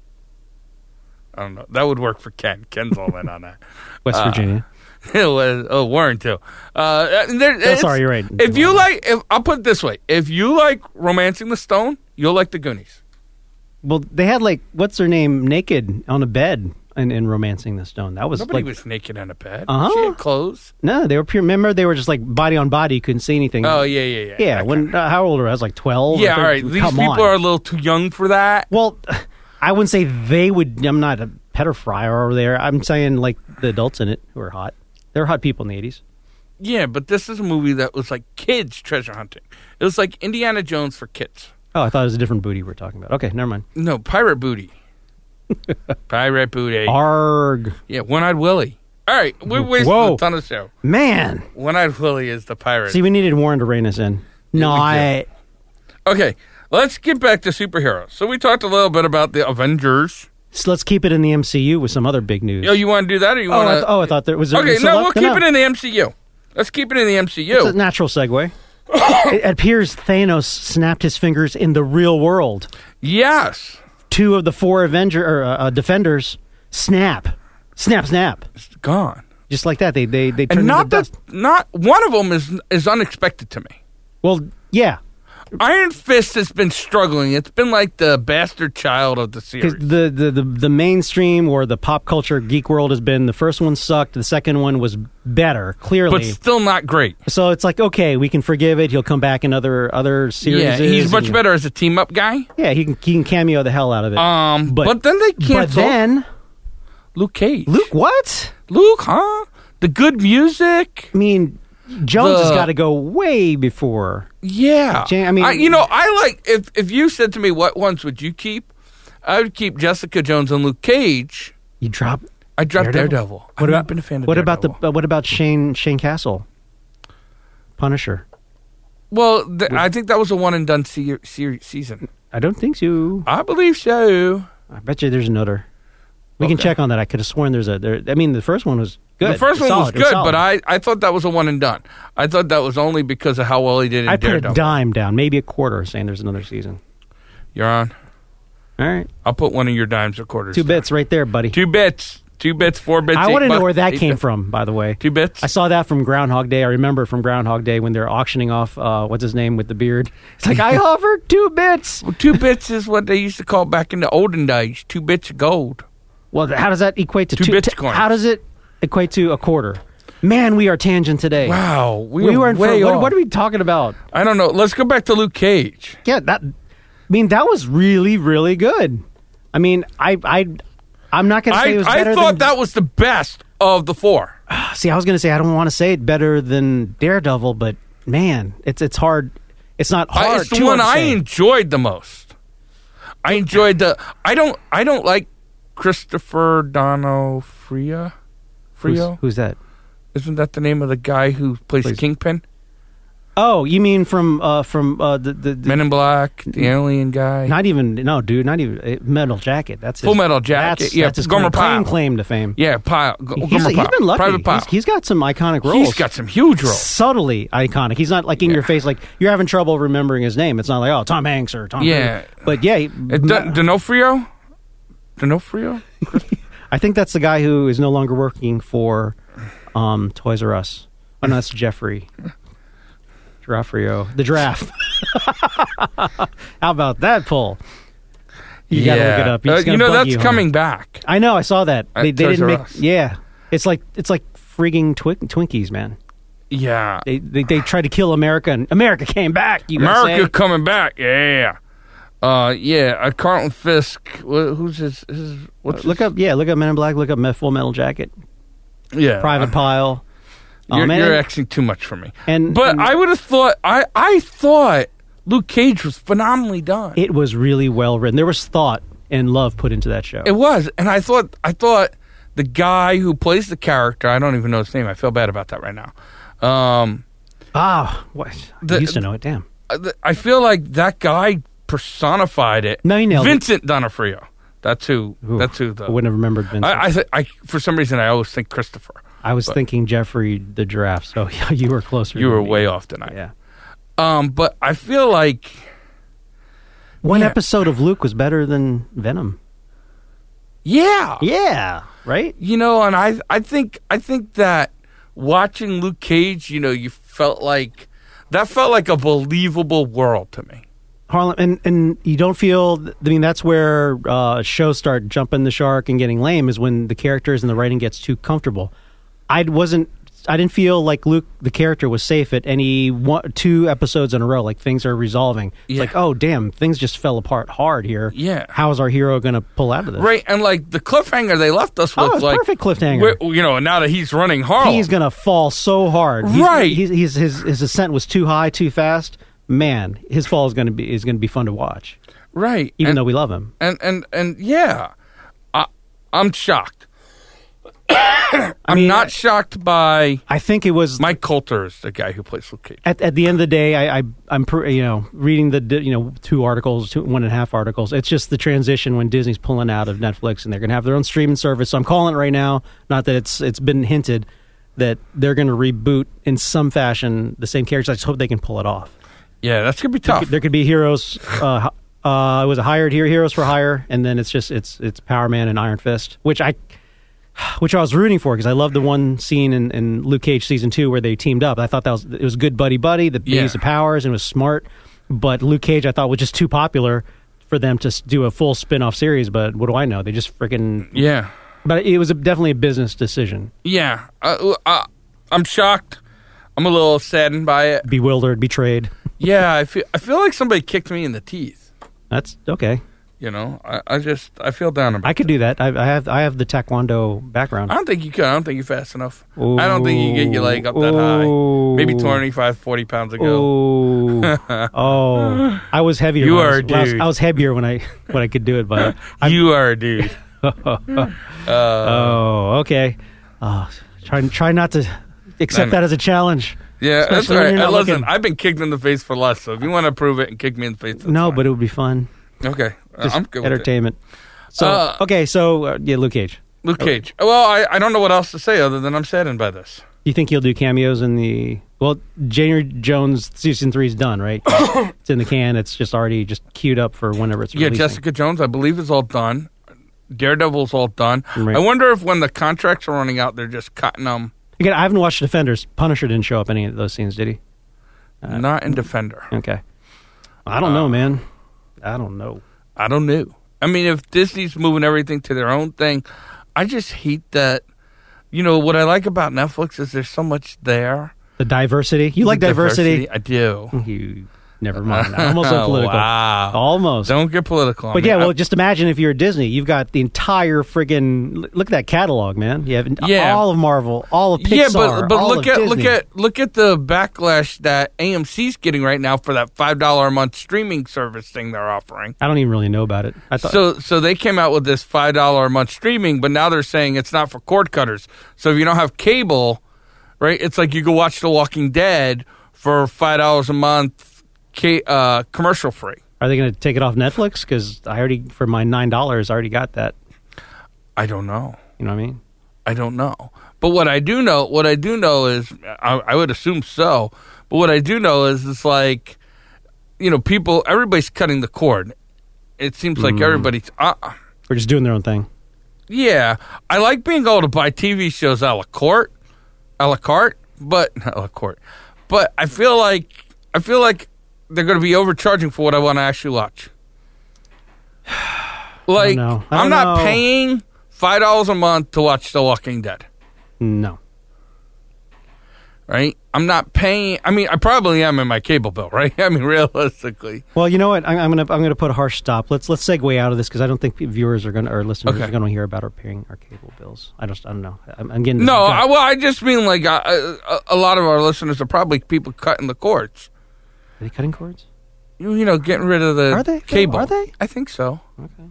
Speaker 1: I don't know. That would work for Ken. Ken's all in on that.
Speaker 2: West
Speaker 1: Uh,
Speaker 2: Virginia.
Speaker 1: It was oh Warren too. Uh, there,
Speaker 2: Oh,
Speaker 1: it's-
Speaker 2: sorry, you're right.
Speaker 1: If you like, if I'll put it this way, if you like Romancing the Stone, you'll like the Goonies.
Speaker 2: Well, they had like what's her name naked on a bed in, in Romancing the Stone. That was
Speaker 1: Nobody
Speaker 2: like
Speaker 1: was naked on a bed.
Speaker 2: Uh-huh.
Speaker 1: She had clothes.
Speaker 2: no, they were pure. Remember, they were just like body on body. You couldn't see anything.
Speaker 1: Oh yeah, yeah, yeah.
Speaker 2: yeah.
Speaker 1: That
Speaker 2: When uh, how old were I? I was like twelve.
Speaker 1: Yeah,
Speaker 2: or
Speaker 1: all right.
Speaker 2: thirteen.
Speaker 1: These
Speaker 2: Come
Speaker 1: people
Speaker 2: on.
Speaker 1: are a little too young for that.
Speaker 2: Well, I wouldn't say they would. I'm not a pedophile over there. I'm saying like the adults in it who are hot. They're hot people in the eighties.
Speaker 1: Yeah, but this is a movie that was like kids treasure hunting. It was like Indiana Jones for kids.
Speaker 2: Oh, I thought it was a different booty we were talking about. Okay, never mind.
Speaker 1: No, Pirate Booty. Pirate Booty.
Speaker 2: Arg.
Speaker 1: Yeah, One-Eyed Willie. All right, we wasted
Speaker 2: Whoa.
Speaker 1: a ton of show.
Speaker 2: Man.
Speaker 1: One-Eyed Willie is the pirate.
Speaker 2: See, we needed Warren to rein us in. No,
Speaker 1: we
Speaker 2: I.
Speaker 1: Okay, let's get back to superheroes. So we talked a little bit about the Avengers.
Speaker 2: So let's keep it in the M C U with some other big news.
Speaker 1: Oh, you want to do that, or you
Speaker 2: oh,
Speaker 1: want
Speaker 2: I
Speaker 1: to?
Speaker 2: th- oh, I thought there was. There,
Speaker 1: okay,
Speaker 2: so
Speaker 1: no,
Speaker 2: let-
Speaker 1: we'll keep it in the M C U. Let's keep it in the M C U.
Speaker 2: It's a natural segue. It appears Thanos snapped his fingers in the real world.
Speaker 1: Yes,
Speaker 2: Two of the four Avenger or uh, uh, Defenders snap, snap, snap,
Speaker 1: it's gone.
Speaker 2: just like that. They they they turn
Speaker 1: And not
Speaker 2: into
Speaker 1: that,
Speaker 2: dust.
Speaker 1: not one of them is is unexpected to me.
Speaker 2: Well, yeah,
Speaker 1: Iron Fist has been struggling. It's been like the bastard child of the
Speaker 2: because
Speaker 1: series.
Speaker 2: the, the the the mainstream or the pop culture geek world has been the first one sucked. The second one was better, clearly.
Speaker 1: But still not great.
Speaker 2: So it's like, okay, we can forgive it. He'll come back in other other series.
Speaker 1: Yeah, he's much
Speaker 2: and-
Speaker 1: better as a team up guy.
Speaker 2: Yeah, he can he can cameo the hell out of it.
Speaker 1: Um, but,
Speaker 2: But-
Speaker 1: then they
Speaker 2: but
Speaker 1: canceled
Speaker 2: then
Speaker 1: Luke Cage.
Speaker 2: Luke, what?
Speaker 1: Luke, huh? The good music.
Speaker 2: I mean, Jones has
Speaker 1: The-
Speaker 2: got to go way before.
Speaker 1: Yeah.
Speaker 2: Ja- I mean-
Speaker 1: you know, I like if if you said to me what ones would you keep, I would keep Jessica Jones and Luke Cage.
Speaker 2: You drop.
Speaker 1: I dropped
Speaker 2: Daredevil?
Speaker 1: Daredevil.
Speaker 2: What
Speaker 1: I've
Speaker 2: about
Speaker 1: not been a fan of
Speaker 2: what about the
Speaker 1: Daredevil.
Speaker 2: uh, what about Shane Shane Castle? Punisher.
Speaker 1: Well, th- I think that was a one and done se- se- season.
Speaker 2: I don't think so.
Speaker 1: I believe so.
Speaker 2: I bet you there's another. We can
Speaker 1: Okay.
Speaker 2: check on that. I could have sworn there's a. There, I mean, the first one was good.
Speaker 1: The first
Speaker 2: It was
Speaker 1: one was
Speaker 2: solid. It was
Speaker 1: good,
Speaker 2: solid.
Speaker 1: but I, I thought that was a one and done. I thought that was only because of how well he did in
Speaker 2: I put
Speaker 1: Daredevil.
Speaker 2: a dime down, maybe a quarter, saying there's another season.
Speaker 1: You're on.
Speaker 2: All right,
Speaker 1: I'll put one of your dimes or quarters.
Speaker 2: two
Speaker 1: down.
Speaker 2: bits right there, buddy.
Speaker 1: Two bits. Two bits. Four bits.
Speaker 2: I
Speaker 1: eight
Speaker 2: want to know
Speaker 1: bucks,
Speaker 2: where that
Speaker 1: eight
Speaker 2: came
Speaker 1: bits.
Speaker 2: from. By the way,
Speaker 1: Two bits.
Speaker 2: I saw that from Groundhog Day. I remember from Groundhog Day when they're auctioning off uh, what's his name with the beard. It's like I offered two bits.
Speaker 1: Well, two bits is what they used to call back in the olden days. Two bits of gold.
Speaker 2: Well, how does that equate to
Speaker 1: Two
Speaker 2: two?
Speaker 1: Bitcoins.
Speaker 2: How does it equate to a quarter? Man, we are tangent today.
Speaker 1: Wow, we,
Speaker 2: we
Speaker 1: are
Speaker 2: were in
Speaker 1: way
Speaker 2: for, what,
Speaker 1: off.
Speaker 2: what are we talking about?
Speaker 1: I don't know. Let's go back to Luke Cage.
Speaker 2: Yeah, that. I mean, that was really, really good. I mean, I, I, I'm not going to say
Speaker 1: I,
Speaker 2: it was
Speaker 1: I
Speaker 2: better
Speaker 1: thought
Speaker 2: than.
Speaker 1: that was the best of the four.
Speaker 2: See, I was going to say I don't want to say it better than Daredevil, but man, it's it's hard. It's not
Speaker 1: I,
Speaker 2: hard.
Speaker 1: it's the
Speaker 2: too
Speaker 1: one
Speaker 2: hard to
Speaker 1: I
Speaker 2: say.
Speaker 1: enjoyed the most. I enjoyed the. I don't. I don't like Christopher Donofrio.
Speaker 2: Who's,
Speaker 1: Frio?
Speaker 2: who's that?
Speaker 1: Isn't that the name of the guy who plays
Speaker 2: Please.
Speaker 1: Kingpin?
Speaker 2: Oh, you mean from uh, from uh, the, the, the
Speaker 1: Men in Black, the alien guy.
Speaker 2: Not even no, dude. Not even uh, Metal Jacket. That's his,
Speaker 1: Full Metal Jacket,
Speaker 2: That's,
Speaker 1: yeah,
Speaker 2: that's his
Speaker 1: Gomer
Speaker 2: claim, claim,
Speaker 1: Pyle.
Speaker 2: claim to fame.
Speaker 1: Yeah, Pyle. G-
Speaker 2: He's,
Speaker 1: Gomer
Speaker 2: he's
Speaker 1: Pyle.
Speaker 2: been lucky.
Speaker 1: Private Pyle.
Speaker 2: He's, he's got some iconic roles.
Speaker 1: He's got some huge roles.
Speaker 2: Subtly iconic. He's not like in
Speaker 1: Yeah.
Speaker 2: your face, like you're having trouble remembering his name. It's not like, oh, Tom Hanks or Tom
Speaker 1: Yeah.
Speaker 2: Cruise. But yeah, he,
Speaker 1: Uh, D- D'Onofrio? D'Onofrio?
Speaker 2: I think that's the guy who is no longer working for um, Toys R Us. Oh, no, that's Jeffrey. Giraffrio. The Giraffe. How about that pull? You gotta look it up. He's
Speaker 1: Uh,
Speaker 2: gonna
Speaker 1: you know,
Speaker 2: bug
Speaker 1: that's
Speaker 2: you, huh?
Speaker 1: coming back.
Speaker 2: I know. I saw that.
Speaker 1: At
Speaker 2: They, they
Speaker 1: Toys
Speaker 2: didn't
Speaker 1: R
Speaker 2: make.
Speaker 1: Us.
Speaker 2: Yeah, it's like it's like frigging twi- Twinkies, man.
Speaker 1: Yeah.
Speaker 2: They, they they tried to kill America, and America came back. You
Speaker 1: America
Speaker 2: say?
Speaker 1: coming back. Yeah. Uh, yeah, uh, Carlton Fisk. Wh- Who's his? his what's
Speaker 2: Look
Speaker 1: his-
Speaker 2: up, yeah, look up Men in Black. Look up Me- Full Metal Jacket.
Speaker 1: Yeah.
Speaker 2: Private Pile.
Speaker 1: You're,
Speaker 2: Um, and-
Speaker 1: you're asking too much for me.
Speaker 2: and-
Speaker 1: but
Speaker 2: and-
Speaker 1: I would have thought. I I thought Luke Cage was phenomenally done.
Speaker 2: It was really well written. There was thought and love put into that show.
Speaker 1: It was, and I thought I thought the guy who plays the character, I don't even know his name. I feel bad about that right now. Um,
Speaker 2: ah, what? I
Speaker 1: the-
Speaker 2: used to know it. Damn.
Speaker 1: I feel like that guy personified it.
Speaker 2: No, you nailed
Speaker 1: Vincent it. D'Onofrio. That's who.
Speaker 2: Oof,
Speaker 1: that's who. The
Speaker 2: I wouldn't have remembered Vincent.
Speaker 1: I, I, th- I for some reason I always think Christopher.
Speaker 2: I was
Speaker 1: but
Speaker 2: thinking Jeffrey the giraffe. So yeah, you were closer.
Speaker 1: You
Speaker 2: than
Speaker 1: were
Speaker 2: me.
Speaker 1: way off tonight.
Speaker 2: Yeah.
Speaker 1: Um, but I feel like
Speaker 2: one
Speaker 1: yeah.
Speaker 2: episode of Luke was better than Venom.
Speaker 1: Yeah.
Speaker 2: Yeah. Right.
Speaker 1: You know, and I I think I think that watching Luke Cage, you know, you felt like that felt like a believable world to me.
Speaker 2: Harlan, and, and you don't feel, I mean, that's where uh, shows start jumping the shark and getting lame, is when the characters and the writing gets too comfortable. I wasn't, I didn't feel like Luke, the character, was safe at any one, two episodes in a row. Like, things are resolving. It's
Speaker 1: Yeah.
Speaker 2: like, oh, damn, things just fell apart hard here.
Speaker 1: Yeah.
Speaker 2: How is our hero going to pull out of this?
Speaker 1: Right, and like the cliffhanger they left us with,
Speaker 2: Oh, it's
Speaker 1: like
Speaker 2: perfect cliffhanger.
Speaker 1: we're- you know, now that he's running Harlem,
Speaker 2: He's going to fall so hard. He's,
Speaker 1: Right.
Speaker 2: He's, he's, his, his ascent was too high, too fast. Man, his fall is going to be is going to be fun to watch,
Speaker 1: right,
Speaker 2: even
Speaker 1: and,
Speaker 2: though we love him.
Speaker 1: and and and yeah, I, I'm shocked. I'm
Speaker 2: mean,
Speaker 1: not
Speaker 2: I-
Speaker 1: shocked by
Speaker 2: I think it was
Speaker 1: Mike Coulter is the guy who plays Luke Cage.
Speaker 2: at, at the end of the day, I, I I'm per, you know reading the you know two articles, two, one and a half articles. It's just the transition when Disney's pulling out of Netflix and they're going to have their own streaming service. So I'm calling it right now. Not that it's it's been hinted that they're going to reboot in some fashion the same characters. I just hope they can pull it off.
Speaker 1: Yeah, that's gonna be
Speaker 2: There
Speaker 1: tough.
Speaker 2: could, there could be heroes. Uh, uh, it was a hired here, heroes for hire, and then it's just it's it's Power Man and Iron Fist, which I. Which I was rooting for because I loved the one scene in, in Luke Cage season two where they teamed up. I thought that was it was good buddy buddy. That they
Speaker 1: Yeah.
Speaker 2: used the powers and it was smart. But Luke Cage I thought was just too popular for them to s- do a full spin off series. But what do I know? They just freaking.
Speaker 1: yeah,
Speaker 2: But it was a, definitely a business decision.
Speaker 1: yeah. Uh, uh, I'm shocked. I'm a little saddened by it.
Speaker 2: Bewildered, betrayed.
Speaker 1: Yeah, I feel I feel like somebody kicked me in the teeth.
Speaker 2: That's okay.
Speaker 1: You know, I, I just I feel down about.
Speaker 2: I could do that. I, I have I have the Taekwondo background.
Speaker 1: I don't think you could. I don't think you're fast enough. I don't think you can get your leg up that high. Maybe twenty-five, forty pounds ago.
Speaker 2: Oh, oh! I was heavier.
Speaker 1: You
Speaker 2: when I
Speaker 1: are
Speaker 2: was,
Speaker 1: a
Speaker 2: when I was-
Speaker 1: dude.
Speaker 2: I was heavier when I when I could do it, but I,
Speaker 1: You are a dude. Uh,
Speaker 2: oh, okay. Oh, try try not to accept
Speaker 1: No, no.
Speaker 2: that as a challenge.
Speaker 1: yeah, that's
Speaker 2: Especially when
Speaker 1: right.
Speaker 2: you're
Speaker 1: Uh,
Speaker 2: not
Speaker 1: listen,
Speaker 2: looking.
Speaker 1: I've been kicked in the face for less, so if you want to prove it and kick me in the face, that's
Speaker 2: No,
Speaker 1: fine.
Speaker 2: but it would be fun.
Speaker 1: okay, Uh,
Speaker 2: Just
Speaker 1: I'm good with it.
Speaker 2: entertainment. So
Speaker 1: Uh,
Speaker 2: okay, so uh, yeah, Luke Cage.
Speaker 1: Luke Cage. Well, I, I don't know what else to say other than I'm saddened by this.
Speaker 2: Do you think he'll do cameos in the? Well, January Jones season three is done, right? It's in the can. It's just already just queued up for whenever it's
Speaker 1: Yeah,
Speaker 2: releasing.
Speaker 1: Jessica Jones, I believe, is all done. Daredevil's all done.
Speaker 2: Right.
Speaker 1: I wonder if when the contracts are running out, they're just cutting them.
Speaker 2: Again, I haven't watched Defenders. Punisher didn't show up in any of those scenes, did he? Uh,
Speaker 1: Not in Defender.
Speaker 2: Okay. I don't know, man. I don't know.
Speaker 1: I don't know. I mean, if Disney's moving everything to their own thing, I just hate that. You know, what I like about Netflix is there's so much there.
Speaker 2: The diversity. You like
Speaker 1: The
Speaker 2: diversity?
Speaker 1: I do.
Speaker 2: You never mind. I almost went political.
Speaker 1: Wow.
Speaker 2: Almost.
Speaker 1: Don't get political on
Speaker 2: But
Speaker 1: me.
Speaker 2: yeah, well,
Speaker 1: I-
Speaker 2: just imagine if you're Disney, you've got the entire friggin' look at that catalog, man. You have
Speaker 1: Yeah.
Speaker 2: all of Marvel, all of Pixar,
Speaker 1: yeah, but but
Speaker 2: all
Speaker 1: look
Speaker 2: of
Speaker 1: at
Speaker 2: Disney.
Speaker 1: look at look at the backlash that A M C's getting right now for that five dollar a month streaming service thing they're offering.
Speaker 2: I don't even really know about it. I thought
Speaker 1: So so they came out with this five dollar a month streaming, but now they're saying it's not for cord cutters. So if you don't have cable, right, it's like you go watch The Walking Dead for five dollars a month, ca- uh, commercial free.
Speaker 2: are they going to take it off Netflix? Because I already for my nine dollars, I already got that.
Speaker 1: I don't know.
Speaker 2: You know what I mean?
Speaker 1: I don't know. But what I do know, what I do know is, I, I would assume so. But what I do know is, it's like, you know, people, everybody's cutting the cord. It seems like
Speaker 2: Mm.
Speaker 1: everybody's. Uh,
Speaker 2: We're just doing their own thing.
Speaker 1: yeah, I like being able to buy T V shows a la carte, a la carte, but a la carte. But I feel like I feel like they're going to be overcharging for what I want to actually watch. Like,
Speaker 2: know. I
Speaker 1: I'm
Speaker 2: don't
Speaker 1: not
Speaker 2: know.
Speaker 1: paying five dollars a month to watch The Walking Dead.
Speaker 2: No.
Speaker 1: Right? I'm not paying. I mean, I probably am in my cable bill, right? I mean, realistically.
Speaker 2: Well, you know what? I'm, I'm gonna I'm gonna put a harsh stop. Let's let's segue out of this because I don't think viewers are gonna or listeners
Speaker 1: Okay.
Speaker 2: are gonna hear about our paying our cable bills. I just I don't know. I'm, I'm getting
Speaker 1: No, I, well, I just mean like uh, a, a lot of our listeners are probably people cutting the cords.
Speaker 2: Are they cutting cords?
Speaker 1: You know, getting rid of the
Speaker 2: Are they?
Speaker 1: cable.
Speaker 2: Are they?
Speaker 1: I think so.
Speaker 2: Okay.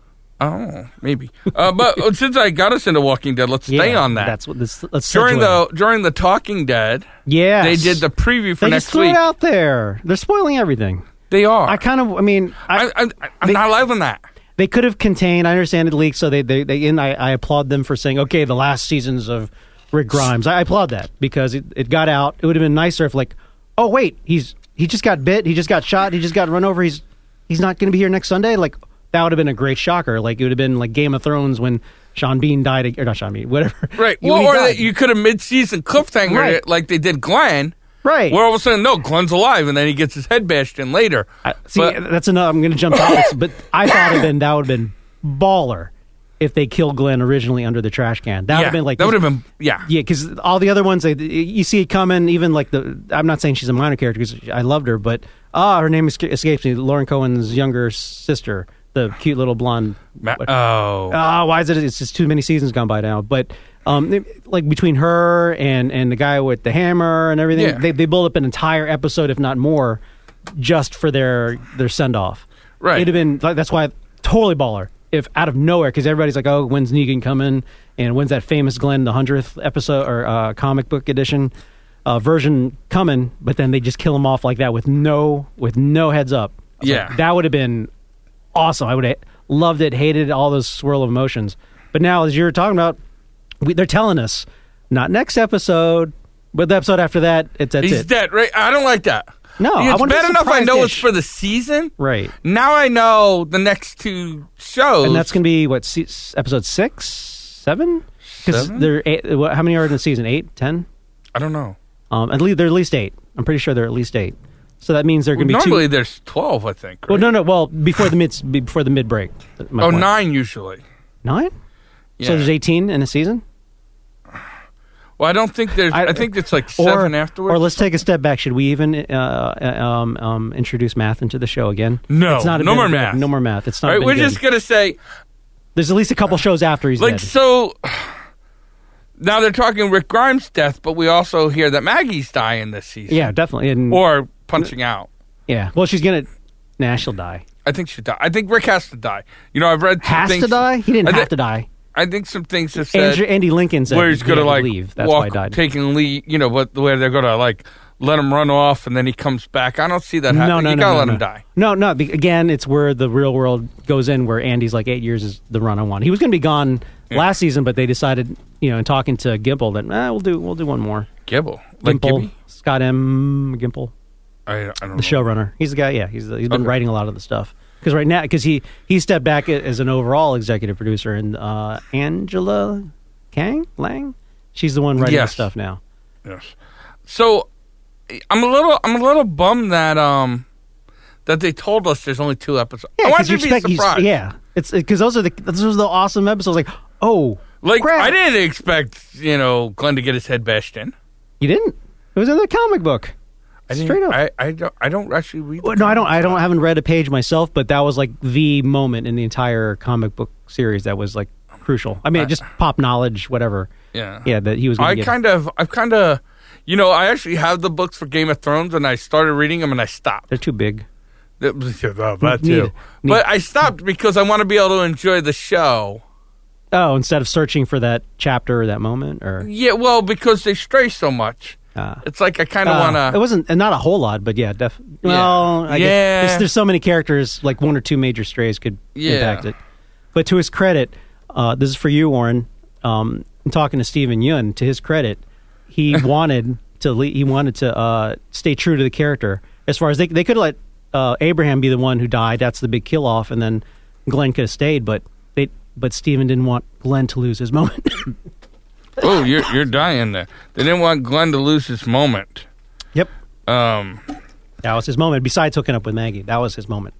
Speaker 1: Oh, maybe. uh, but since I got us into Walking Dead, let's stay
Speaker 2: Yeah,
Speaker 1: on that.
Speaker 2: That's what this. Let's
Speaker 1: during
Speaker 2: segue.
Speaker 1: the during the Talking Dead,
Speaker 2: yes.
Speaker 1: they did the preview for
Speaker 2: They
Speaker 1: next
Speaker 2: just threw
Speaker 1: week.
Speaker 2: it out there. They're spoiling everything.
Speaker 1: They are.
Speaker 2: I kind of. I mean, I,
Speaker 1: I, I, I'm
Speaker 2: they-
Speaker 1: not loving that.
Speaker 2: they could have contained. I understand it leaked, so they they, they and I, I applaud them for saying, okay, the last seasons of Rick Grimes. I applaud that because it, it got out. It would have been nicer if like, oh wait, he's he just got bit, he just got shot, he just got run over. He's he's not going to be here next Sunday. Like that would have been a great shocker. Like it would have been like Game of Thrones when Sean Bean died, or not Sean Bean, whatever.
Speaker 1: Right.
Speaker 2: When
Speaker 1: Well,
Speaker 2: he
Speaker 1: or
Speaker 2: died.
Speaker 1: that you could have mid-season cliffhanger
Speaker 2: Right.
Speaker 1: it like they did Glenn.
Speaker 2: Right.
Speaker 1: Where all of a sudden, no, Glenn's alive, and then he gets his head bashed in later.
Speaker 2: I, see,
Speaker 1: But-
Speaker 2: that's enough. I'm going to jump topics, but I thought it been that would have been baller if they killed Glenn originally under the trash can. That would
Speaker 1: yeah,
Speaker 2: have been like
Speaker 1: that would have been yeah.
Speaker 2: Yeah, because all the other ones, they, you see it coming. Even like the, I'm not saying she's a minor character because I loved her, but ah, her name esca- escapes me. Lauren Cohen's younger sister, the cute little blonde.
Speaker 1: Ma-
Speaker 2: what-
Speaker 1: oh,
Speaker 2: Ah, why is it? It's just too many seasons gone by now. But um, it- like between her and and the guy with the hammer and everything,
Speaker 1: Yeah.
Speaker 2: they they build up an entire episode, if not more, just for their their send off.
Speaker 1: Right.
Speaker 2: It'd have been like that's why totally baller. If out of nowhere, because everybody's like, oh, when's Negan coming? And when's that famous Glenn, the hundredth episode or uh, comic book edition uh, version coming? But then they just kill him off like that with no with no heads up. I was
Speaker 1: Yeah.
Speaker 2: like, that would have been awesome. I would have loved it, hated all those swirl of emotions. But now, as you were talking about, we, they're telling us not next episode, but the episode after that, it's that's
Speaker 1: he's
Speaker 2: it.
Speaker 1: dead. Right? I don't like that.
Speaker 2: No, I
Speaker 1: it's
Speaker 2: want
Speaker 1: bad
Speaker 2: a
Speaker 1: enough. I know it's
Speaker 2: surprise-ish.
Speaker 1: for the season.
Speaker 2: Right.
Speaker 1: Now I know the next two shows.
Speaker 2: And that's going to be what se- episode six, seven? Because
Speaker 1: Seven?
Speaker 2: they're eight, what, how many are in the season? Eight, ten?
Speaker 1: I don't know.
Speaker 2: Um, at least they're at least eight. I'm pretty sure they're at least eight. So that means they're
Speaker 1: Well,
Speaker 2: going to be
Speaker 1: normally
Speaker 2: two.
Speaker 1: there's twelve, I think. Right?
Speaker 2: Well, no, no. Well, before the mid before the mid break.
Speaker 1: oh, nine usually.
Speaker 2: Nine.
Speaker 1: Yeah.
Speaker 2: So there's eighteen in a season.
Speaker 1: Well, I don't think there's. I,
Speaker 2: I-
Speaker 1: think it's like
Speaker 2: Or,
Speaker 1: seven afterwards.
Speaker 2: or let's take a step back. Should we even uh, uh, um, um, introduce math into the show again?
Speaker 1: No,
Speaker 2: it's not a
Speaker 1: no
Speaker 2: bit
Speaker 1: more
Speaker 2: good.
Speaker 1: math.
Speaker 2: No more math. It's not.
Speaker 1: All right,
Speaker 2: been
Speaker 1: we're
Speaker 2: good.
Speaker 1: just gonna say
Speaker 2: There's at least a couple shows after he's
Speaker 1: like
Speaker 2: dead.
Speaker 1: so. Now they're talking Rick Grimes' death, but we also hear that Maggie's dying this season.
Speaker 2: Yeah, definitely. And,
Speaker 1: Or punching out.
Speaker 2: yeah. Well, she's gonna. Nah, she'll die.
Speaker 1: I think she die. I think Rick has to die. You know, I've read some
Speaker 2: Has
Speaker 1: things,
Speaker 2: to die? He didn't
Speaker 1: I
Speaker 2: have
Speaker 1: thi-
Speaker 2: to die.
Speaker 1: I think some things have said
Speaker 2: Andrew, Andy Lincoln said
Speaker 1: where he's
Speaker 2: he
Speaker 1: going to
Speaker 2: had
Speaker 1: like
Speaker 2: leave. That's why he
Speaker 1: walk,
Speaker 2: died.
Speaker 1: taking lead. You know, what where they're going to like let him run off and then he comes back. I don't see that happening.
Speaker 2: No, no,
Speaker 1: you
Speaker 2: no,
Speaker 1: gotta
Speaker 2: no,
Speaker 1: let
Speaker 2: no.
Speaker 1: him die.
Speaker 2: No, no. be- Again, it's where the real world goes in, where Andy's like eight years is the run I want. He was going to be gone
Speaker 1: Yeah.
Speaker 2: last season, but they decided, you know, in talking to Gimple, that eh, we'll do we'll do one more.
Speaker 1: Gibble, like
Speaker 2: Gimple,
Speaker 1: Gibby.
Speaker 2: Scott M. Gimple,
Speaker 1: I, I don't
Speaker 2: the
Speaker 1: know.
Speaker 2: showrunner. He's the guy. Yeah, he's the, he's been
Speaker 1: Okay.
Speaker 2: writing a lot of the stuff. Because right now, because he he stepped back as an overall executive producer, and uh, Angela Kang Lang, she's the one writing
Speaker 1: Yes.
Speaker 2: the stuff now.
Speaker 1: Yes. So I'm a little I'm a little bummed that um that they told us there's only two episodes. I want
Speaker 2: 'cause
Speaker 1: you
Speaker 2: you
Speaker 1: to be
Speaker 2: expect- you-
Speaker 1: surprised.
Speaker 2: Yeah, it's because those are the those are the awesome episodes. Like, oh,
Speaker 1: Like
Speaker 2: crap.
Speaker 1: I didn't expect you know Glenn to get his head bashed in.
Speaker 2: You didn't? It was in the comic book.
Speaker 1: I didn't,
Speaker 2: Straight up.
Speaker 1: I, I don't I don't actually read. the
Speaker 2: Well, no, I don't. I
Speaker 1: comics.
Speaker 2: don't. haven't read a page myself, but that was like the moment in the entire comic book series that was like crucial. I mean,
Speaker 1: I-
Speaker 2: just pop knowledge, whatever.
Speaker 1: Yeah.
Speaker 2: Yeah, that he was. Gonna
Speaker 1: I
Speaker 2: get
Speaker 1: kind of I've kind of you know I actually have the books for Game of Thrones and I started reading them and I stopped.
Speaker 2: They're too big.
Speaker 1: That, that
Speaker 2: Need-
Speaker 1: too.
Speaker 2: need-
Speaker 1: But I stopped because I want to be able to enjoy the show.
Speaker 2: Oh, instead of searching for that chapter or that moment, or
Speaker 1: Yeah, well, because they stray so much.
Speaker 2: uh,
Speaker 1: It's like I kind of
Speaker 2: uh,
Speaker 1: want
Speaker 2: it
Speaker 1: to.
Speaker 2: wasn't and not a whole lot, but yeah, def.
Speaker 1: Yeah.
Speaker 2: Well, I guess
Speaker 1: Yeah.
Speaker 2: there's, there's so many characters, like one or two major strays could
Speaker 1: Yeah.
Speaker 2: impact it. But to his credit, uh, this is for you, Warren. Um, in talking to Stephen Yun, to his credit, he wanted to le- he wanted to uh, stay true to the character. As far as they they could have let uh, Abraham be the one who died. That's the big kill off, and then Glenn could have stayed. But they but Stephen didn't want Glenn to lose his moment.
Speaker 1: Oh, you're you're dying there. They didn't want Glenn to lose his moment.
Speaker 2: Yep,
Speaker 1: Um.
Speaker 2: that was his moment. Besides hooking up with Maggie, that was his moment.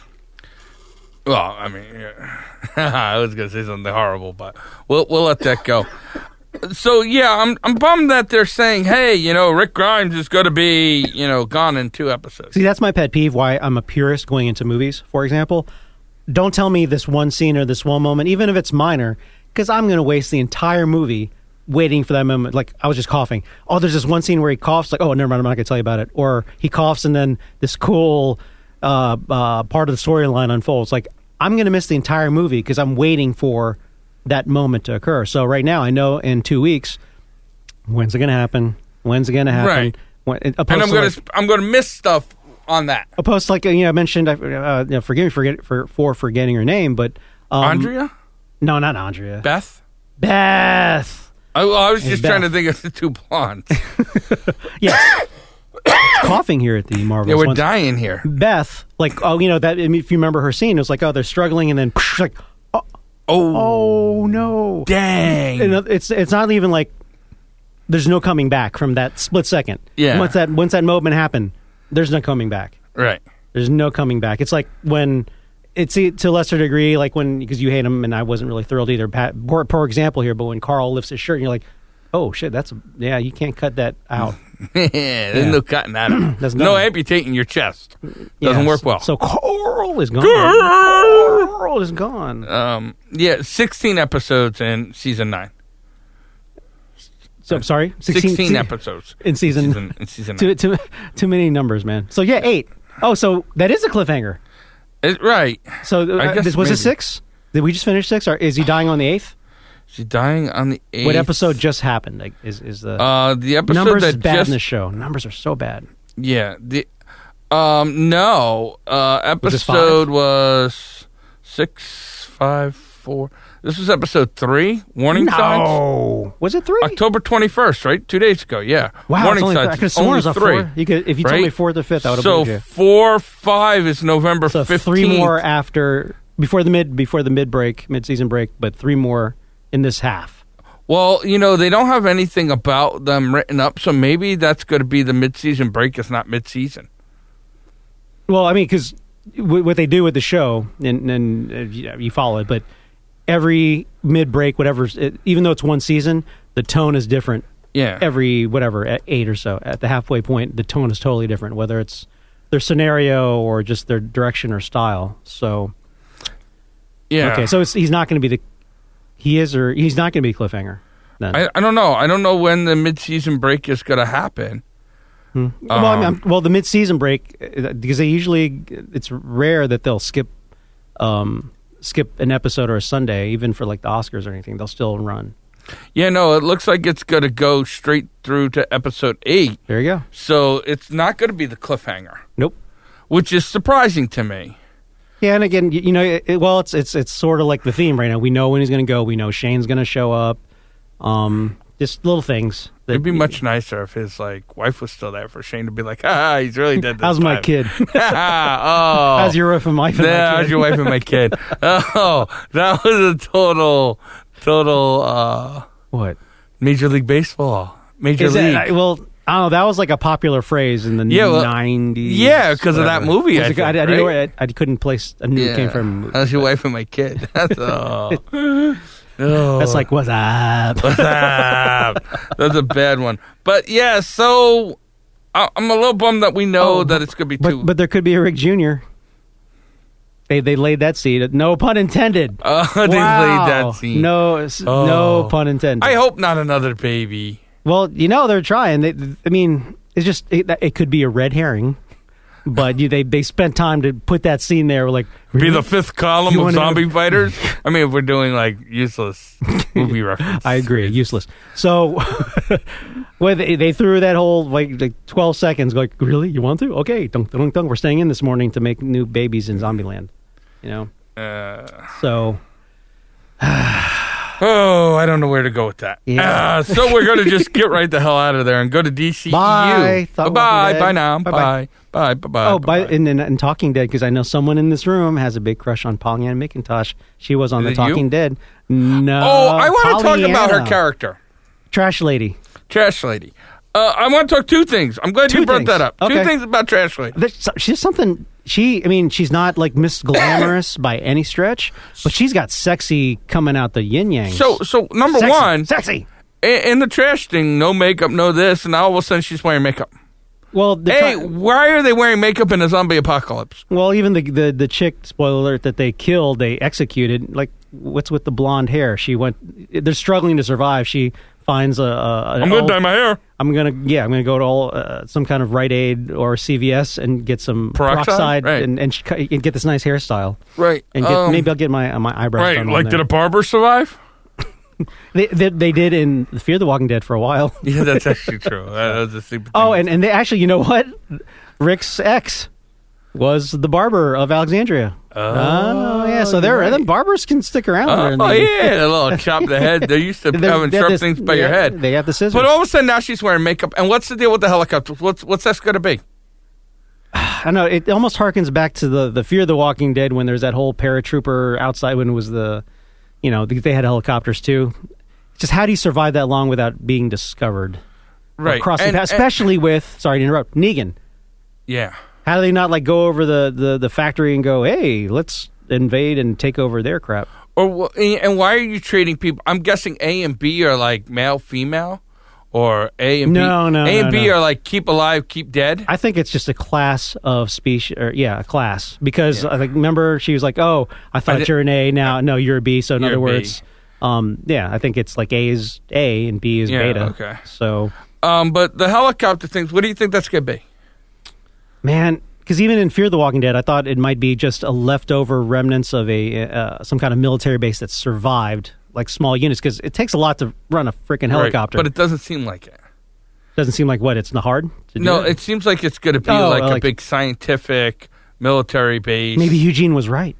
Speaker 1: Well, I mean, yeah. I was gonna say something horrible, but we'll we'll let that go. So yeah, I'm I'm bummed that they're saying, hey, you know, Rick Grimes is going to be, you know, gone in two episodes.
Speaker 2: See, that's my pet peeve. Why I'm a purist going into movies. For example, don't tell me this one scene or this one moment, even if it's minor, because I'm going to waste the entire movie waiting for that moment. Like, I was just coughing. Oh, there's this one scene where he coughs. Like, oh, never mind. I'm not going to tell you about it. Or he coughs and then this cool uh, uh, part of the storyline unfolds. Like, I'm going to miss the entire movie because I'm waiting for that moment to occur. So right now, I know in two weeks, when's it going to happen? When's it going to happen?
Speaker 1: Right.
Speaker 2: When,
Speaker 1: and I'm going
Speaker 2: like,
Speaker 1: to I'm going to miss stuff on that.
Speaker 2: Opposed to, like, you know, I mentioned, uh, you know, forgive me forget, for, for forgetting her name, but... Um,
Speaker 1: Andrea?
Speaker 2: No, not Andrea.
Speaker 1: Beth?
Speaker 2: Beth!
Speaker 1: I, well, I was
Speaker 2: Hey,
Speaker 1: just
Speaker 2: Beth.
Speaker 1: trying to think of the two blondes.
Speaker 2: Yes. Coughing here at the Marvelous
Speaker 1: Yeah, we're
Speaker 2: Ones.
Speaker 1: dying here.
Speaker 2: Beth, like, oh, you know, that I mean, if you remember her scene, it was like, oh, they're struggling, and then, like, oh,
Speaker 1: Oh,
Speaker 2: oh no.
Speaker 1: dang.
Speaker 2: And it's it's not even like there's no coming back from that split second.
Speaker 1: Yeah.
Speaker 2: Once that once that moment happened, there's no coming back.
Speaker 1: Right.
Speaker 2: There's no coming back. It's like when it's to a lesser degree, like when because you hate him and I wasn't really thrilled either. Pat, poor, poor example here, but when Carl lifts his shirt and you're like, oh shit, that's yeah, you can't cut that out.
Speaker 1: There's
Speaker 2: Yeah.
Speaker 1: no cutting that out.
Speaker 2: There's
Speaker 1: no
Speaker 2: no-
Speaker 1: amputating your chest.
Speaker 2: Yeah,
Speaker 1: Doesn't work well.
Speaker 2: So Carl is gone.
Speaker 1: Carl!
Speaker 2: Carl is gone.
Speaker 1: Um, yeah, sixteen episodes in season nine.
Speaker 2: So sorry,
Speaker 1: sixteen,
Speaker 2: se-
Speaker 1: episodes
Speaker 2: in season.
Speaker 1: season, in season
Speaker 2: Too,
Speaker 1: nine.
Speaker 2: too, too many numbers, man. So yeah, eight. Oh, so that is a cliffhanger.
Speaker 1: It, right.
Speaker 2: So uh,
Speaker 1: I guess
Speaker 2: this was
Speaker 1: maybe.
Speaker 2: it six? Did we just finish six, or is he dying on the eighth?
Speaker 1: She's dying on the eighth.
Speaker 2: What episode just happened? Like, is is the
Speaker 1: Uh, the episode
Speaker 2: numbers
Speaker 1: that
Speaker 2: is bad
Speaker 1: just
Speaker 2: in the show? Numbers are so bad.
Speaker 1: yeah. The um no uh
Speaker 2: Was this five?
Speaker 1: episode was six five four. This was episode three. Warning signs.
Speaker 2: No, was it three?
Speaker 1: October twenty first, right? Two days ago. Yeah.
Speaker 2: Wow,
Speaker 1: Warning
Speaker 2: it's only,
Speaker 1: signs.
Speaker 2: I could have
Speaker 1: It's
Speaker 2: sworn it
Speaker 1: only
Speaker 2: was a
Speaker 1: three.
Speaker 2: four. You could, if you told
Speaker 1: right?
Speaker 2: me fourth or fifth, I would have
Speaker 1: So
Speaker 2: believed you.
Speaker 1: four five is November
Speaker 2: So
Speaker 1: fifteenth.
Speaker 2: three more after before the mid before the mid break, mid season break, but three more in this half.
Speaker 1: Well, you know, they don't have anything about them written up, so maybe that's going to be the mid-season break. It's not mid-season.
Speaker 2: Well, I mean, because what they do with the show, and, and uh, you you follow it, but every mid break, whatever, it, even though it's one season, the tone is different.
Speaker 1: Yeah.
Speaker 2: Every whatever at eight or so, at the halfway point, the tone is totally different, whether it's their scenario or just their direction or style. So
Speaker 1: yeah.
Speaker 2: okay, so it's, he's not going to be the he is or he's not going to be cliffhanger. Then
Speaker 1: I, I don't know. I don't know when the mid-season break is going to happen.
Speaker 2: Hmm. well, I mean,
Speaker 1: Um,
Speaker 2: I'm- well, the mid season break uh, because they usually it's rare that they'll skip um, skip an episode or a Sunday, even for like the Oscars or anything. They'll still run.
Speaker 1: Yeah, no, it looks like it's going to go straight through to episode eight.
Speaker 2: There you go.
Speaker 1: So it's not going to be the cliffhanger,
Speaker 2: Nope.
Speaker 1: which is surprising to me.
Speaker 2: Yeah, and again, you, you know, it, well, it's it's it's sort of like the theme right now. We know when he's going to go. We know Shane's going to show up. Um, just little things. That,
Speaker 1: It'd be much nicer if his like wife was still there for Shane to be like, "Ah, he's really dead." This
Speaker 2: How's my
Speaker 1: time."
Speaker 2: kid?
Speaker 1: oh,
Speaker 2: How's your wife and my, and my
Speaker 1: Yeah,
Speaker 2: kid?
Speaker 1: how's your wife and my kid? Oh, that was a total, total uh,
Speaker 2: What?
Speaker 1: Major League Baseball. Major
Speaker 2: Is
Speaker 1: League.
Speaker 2: that, well, I don't know. That was like a popular phrase in the
Speaker 1: Yeah, well,
Speaker 2: nineties.
Speaker 1: yeah, 'cause of that movie, I
Speaker 2: Was it-
Speaker 1: think,
Speaker 2: I, I, didn't know
Speaker 1: right?
Speaker 2: where I, I couldn't place. I knew it came from.
Speaker 1: How's your wife and my kid? That's oh. Oh.
Speaker 2: That's like what's up?
Speaker 1: What's up? That's a bad one. But yeah, so I- I'm a little bummed that we know
Speaker 2: Oh,
Speaker 1: that it's going to be
Speaker 2: But
Speaker 1: too.
Speaker 2: but there could be a Rick Junior They they laid that seed. No pun intended.
Speaker 1: Oh, they
Speaker 2: Wow.
Speaker 1: laid that scene.
Speaker 2: No s-
Speaker 1: Oh.
Speaker 2: no pun intended.
Speaker 1: I hope not another baby.
Speaker 2: Well, you know they're trying. They, I mean, it's just it, it could be a red herring, but you, they they spent time to put that scene there. Like
Speaker 1: Be
Speaker 2: really?
Speaker 1: the fifth column
Speaker 2: You
Speaker 1: of
Speaker 2: wanna-
Speaker 1: zombie fighters. I mean, if we're doing like useless movie references.
Speaker 2: I agree, useless. So, when they, they threw that whole like, like twelve seconds, like really, you want to? Okay, dunk, dunk, dunk. We're staying in this morning to make new babies in Zombieland. You know,
Speaker 1: Uh,
Speaker 2: so
Speaker 1: oh, I don't know where to go with that.
Speaker 2: Yeah.
Speaker 1: Uh, so we're going to just get right the hell out of there and go to D C E U.
Speaker 2: Bye. Thought
Speaker 1: Bye.
Speaker 2: Walking Dead.
Speaker 1: Bye now.
Speaker 2: Bye-bye.
Speaker 1: Bye. Bye. Bye. Bye.
Speaker 2: oh, by and, and, and Talking Dead because I know someone in this room has a big crush on Pollyanna McIntosh. She was on
Speaker 1: Is
Speaker 2: the
Speaker 1: it you?
Speaker 2: Talking Dead. No,
Speaker 1: Oh, I want to talk about her
Speaker 2: Pollyanna.
Speaker 1: character.
Speaker 2: Trash lady.
Speaker 1: Trash Lady. Uh, I want to talk two things. I'm glad
Speaker 2: Two
Speaker 1: you brought
Speaker 2: things.
Speaker 1: that up. Two
Speaker 2: Okay.
Speaker 1: things about Trash Lady.
Speaker 2: There's, she's something. She, I mean, she's not like Miss Glamorous by any stretch, but she's got sexy coming out the yin yang.
Speaker 1: So, so number
Speaker 2: sexy,
Speaker 1: one,
Speaker 2: sexy.
Speaker 1: in, in the trash thing, no makeup, no this, and now all of a sudden she's wearing makeup.
Speaker 2: Well, the
Speaker 1: Hey,
Speaker 2: try-
Speaker 1: why are they wearing makeup in a zombie apocalypse?
Speaker 2: well, even the, the the chick, spoiler alert, that they killed, they executed. Like, what's with the blonde hair? She went. They're struggling to survive. She finds a. a
Speaker 1: I'm gonna dye my hair.
Speaker 2: I'm gonna yeah. I'm gonna go to all uh, some kind of Rite Aid or C V S and get some
Speaker 1: Peroxide?
Speaker 2: peroxide
Speaker 1: Right.
Speaker 2: and and, sh- and get this nice hairstyle.
Speaker 1: Right.
Speaker 2: And get,
Speaker 1: Um,
Speaker 2: maybe I'll get my my eyebrows
Speaker 1: Right.
Speaker 2: done on
Speaker 1: Like,
Speaker 2: there.
Speaker 1: did a barber survive?
Speaker 2: They, they they did in Fear the Walking Dead for a while.
Speaker 1: Yeah, that's actually true. That was a super
Speaker 2: Oh,
Speaker 1: thing.
Speaker 2: and, and they actually, you know what? Rick's ex was the barber of Alexandria.
Speaker 1: Oh,
Speaker 2: yeah. So there,
Speaker 1: right.
Speaker 2: then barbers can stick around. there
Speaker 1: Oh,
Speaker 2: and
Speaker 1: oh
Speaker 2: they-
Speaker 1: yeah, a little chop the head. They used to
Speaker 2: They're-
Speaker 1: having
Speaker 2: they have
Speaker 1: sharp
Speaker 2: this-
Speaker 1: things by
Speaker 2: yeah,
Speaker 1: your head.
Speaker 2: They have the scissors.
Speaker 1: But all of a sudden now she's wearing makeup. And what's the deal with the helicopter? What's what's that going to be?
Speaker 2: I know it almost harkens back to the the Fear the Walking Dead when there's that whole paratrooper outside when it was the, you know, they had helicopters too. Just how do you survive that long without being discovered?
Speaker 1: Right.
Speaker 2: Crossing
Speaker 1: And-
Speaker 2: paths,
Speaker 1: and-
Speaker 2: especially with sorry to interrupt Negan.
Speaker 1: Yeah.
Speaker 2: How do they not like go over the, the, the factory and go, hey, let's invade and take over their crap?
Speaker 1: Or wh- and why are you trading people? I'm guessing A and B are like male, female, or A and
Speaker 2: No,
Speaker 1: B.
Speaker 2: no,
Speaker 1: A and
Speaker 2: no,
Speaker 1: B
Speaker 2: no.
Speaker 1: are like keep alive, keep dead.
Speaker 2: I think it's just a class of species, or yeah, a class. Because
Speaker 1: Yeah.
Speaker 2: I think remember she was like, "Oh, I thought
Speaker 1: did-
Speaker 2: you're an A. Now, no, you're a B." So in
Speaker 1: You're
Speaker 2: other
Speaker 1: a B.
Speaker 2: words, um, yeah, I think it's like A is A and B is
Speaker 1: Yeah,
Speaker 2: beta.
Speaker 1: okay.
Speaker 2: So,
Speaker 1: Um, but the helicopter things. What do you think that's going to be?
Speaker 2: man, because even in Fear the Walking Dead, I thought it might be just a leftover remnants of a uh, some kind of military base that survived, like small units. Because it takes a lot to run a freaking helicopter.
Speaker 1: Right, but it doesn't seem like it.
Speaker 2: Doesn't seem like what it's not hard. To do
Speaker 1: No,
Speaker 2: it?
Speaker 1: it seems like it's going to be
Speaker 2: Oh,
Speaker 1: like, a
Speaker 2: like-
Speaker 1: big scientific military base.
Speaker 2: Maybe Eugene was right.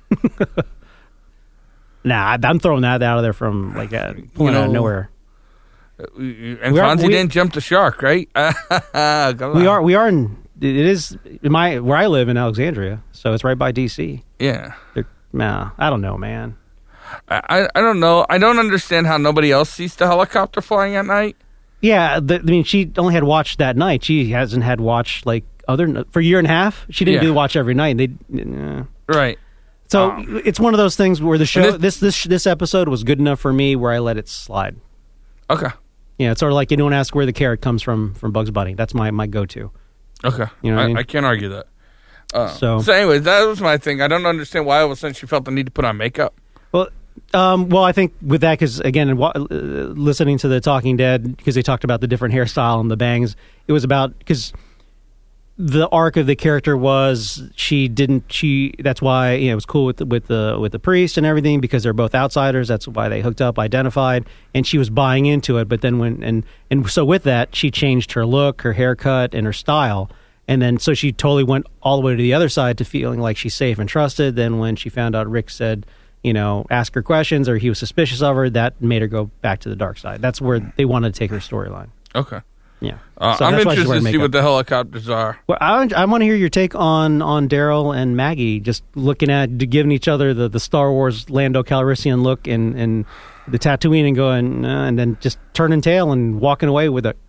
Speaker 2: Nah, I- I'm throwing that out of there from like uh, pulling out of
Speaker 1: know,
Speaker 2: nowhere.
Speaker 1: And
Speaker 2: We are-
Speaker 1: Fonzie
Speaker 2: we-
Speaker 1: didn't jump the shark, right? Come
Speaker 2: We
Speaker 1: on.
Speaker 2: are we are in it is in my where I live in Alexandria, so it's right by D C.
Speaker 1: Yeah.
Speaker 2: They're- Nah, I don't know, man.
Speaker 1: I, I don't know. I don't understand how nobody else sees the helicopter flying at night.
Speaker 2: Yeah, the, I mean, she only had watched that night. She hasn't had watch like other for a year and a half. She didn't
Speaker 1: Yeah.
Speaker 2: do watch every night. They uh,
Speaker 1: Right.
Speaker 2: so
Speaker 1: Um,
Speaker 2: it's one of those things where the show
Speaker 1: this-
Speaker 2: this this this episode was good enough for me where I let it slide.
Speaker 1: Okay.
Speaker 2: Yeah, it's sort of like you don't ask where the carrot comes from from Bugs Bunny. That's my my go to.
Speaker 1: Okay.
Speaker 2: You know what
Speaker 1: I,
Speaker 2: I mean?
Speaker 1: I can't argue that. Uh,
Speaker 2: So-
Speaker 1: so, anyway, that was my thing. I don't understand why all of a sudden she felt the need to put on makeup.
Speaker 2: Well, um, well, I think with that, because again, wa- uh, listening to the Talking Dead, because they talked about the different hairstyle and the bangs, it was about because the arc of the character was she didn't she. That's why you know it was cool with the, with the with the priest and everything because they're both outsiders. That's why they hooked up, identified, and she was buying into it. But then when and and so with that, she changed her look, her haircut, and her style. And then, so she totally went all the way to the other side to feeling like she's safe and trusted. Then when she found out Rick said, you know, ask her questions or he was suspicious of her, that made her go back to the dark side. That's where they wanted to take her storyline.
Speaker 1: Okay.
Speaker 2: Yeah.
Speaker 1: Uh,
Speaker 2: So
Speaker 1: I'm
Speaker 2: that's why she's
Speaker 1: interested to
Speaker 2: wearing
Speaker 1: see
Speaker 2: makeup.
Speaker 1: what the helicopters are.
Speaker 2: Well, I, I want to hear your take on, on Daryl and Maggie just looking at, giving each other the, the Star Wars Lando Calrissian look and, and the Tatooine and going, uh, and then just turning tail and walking away with a.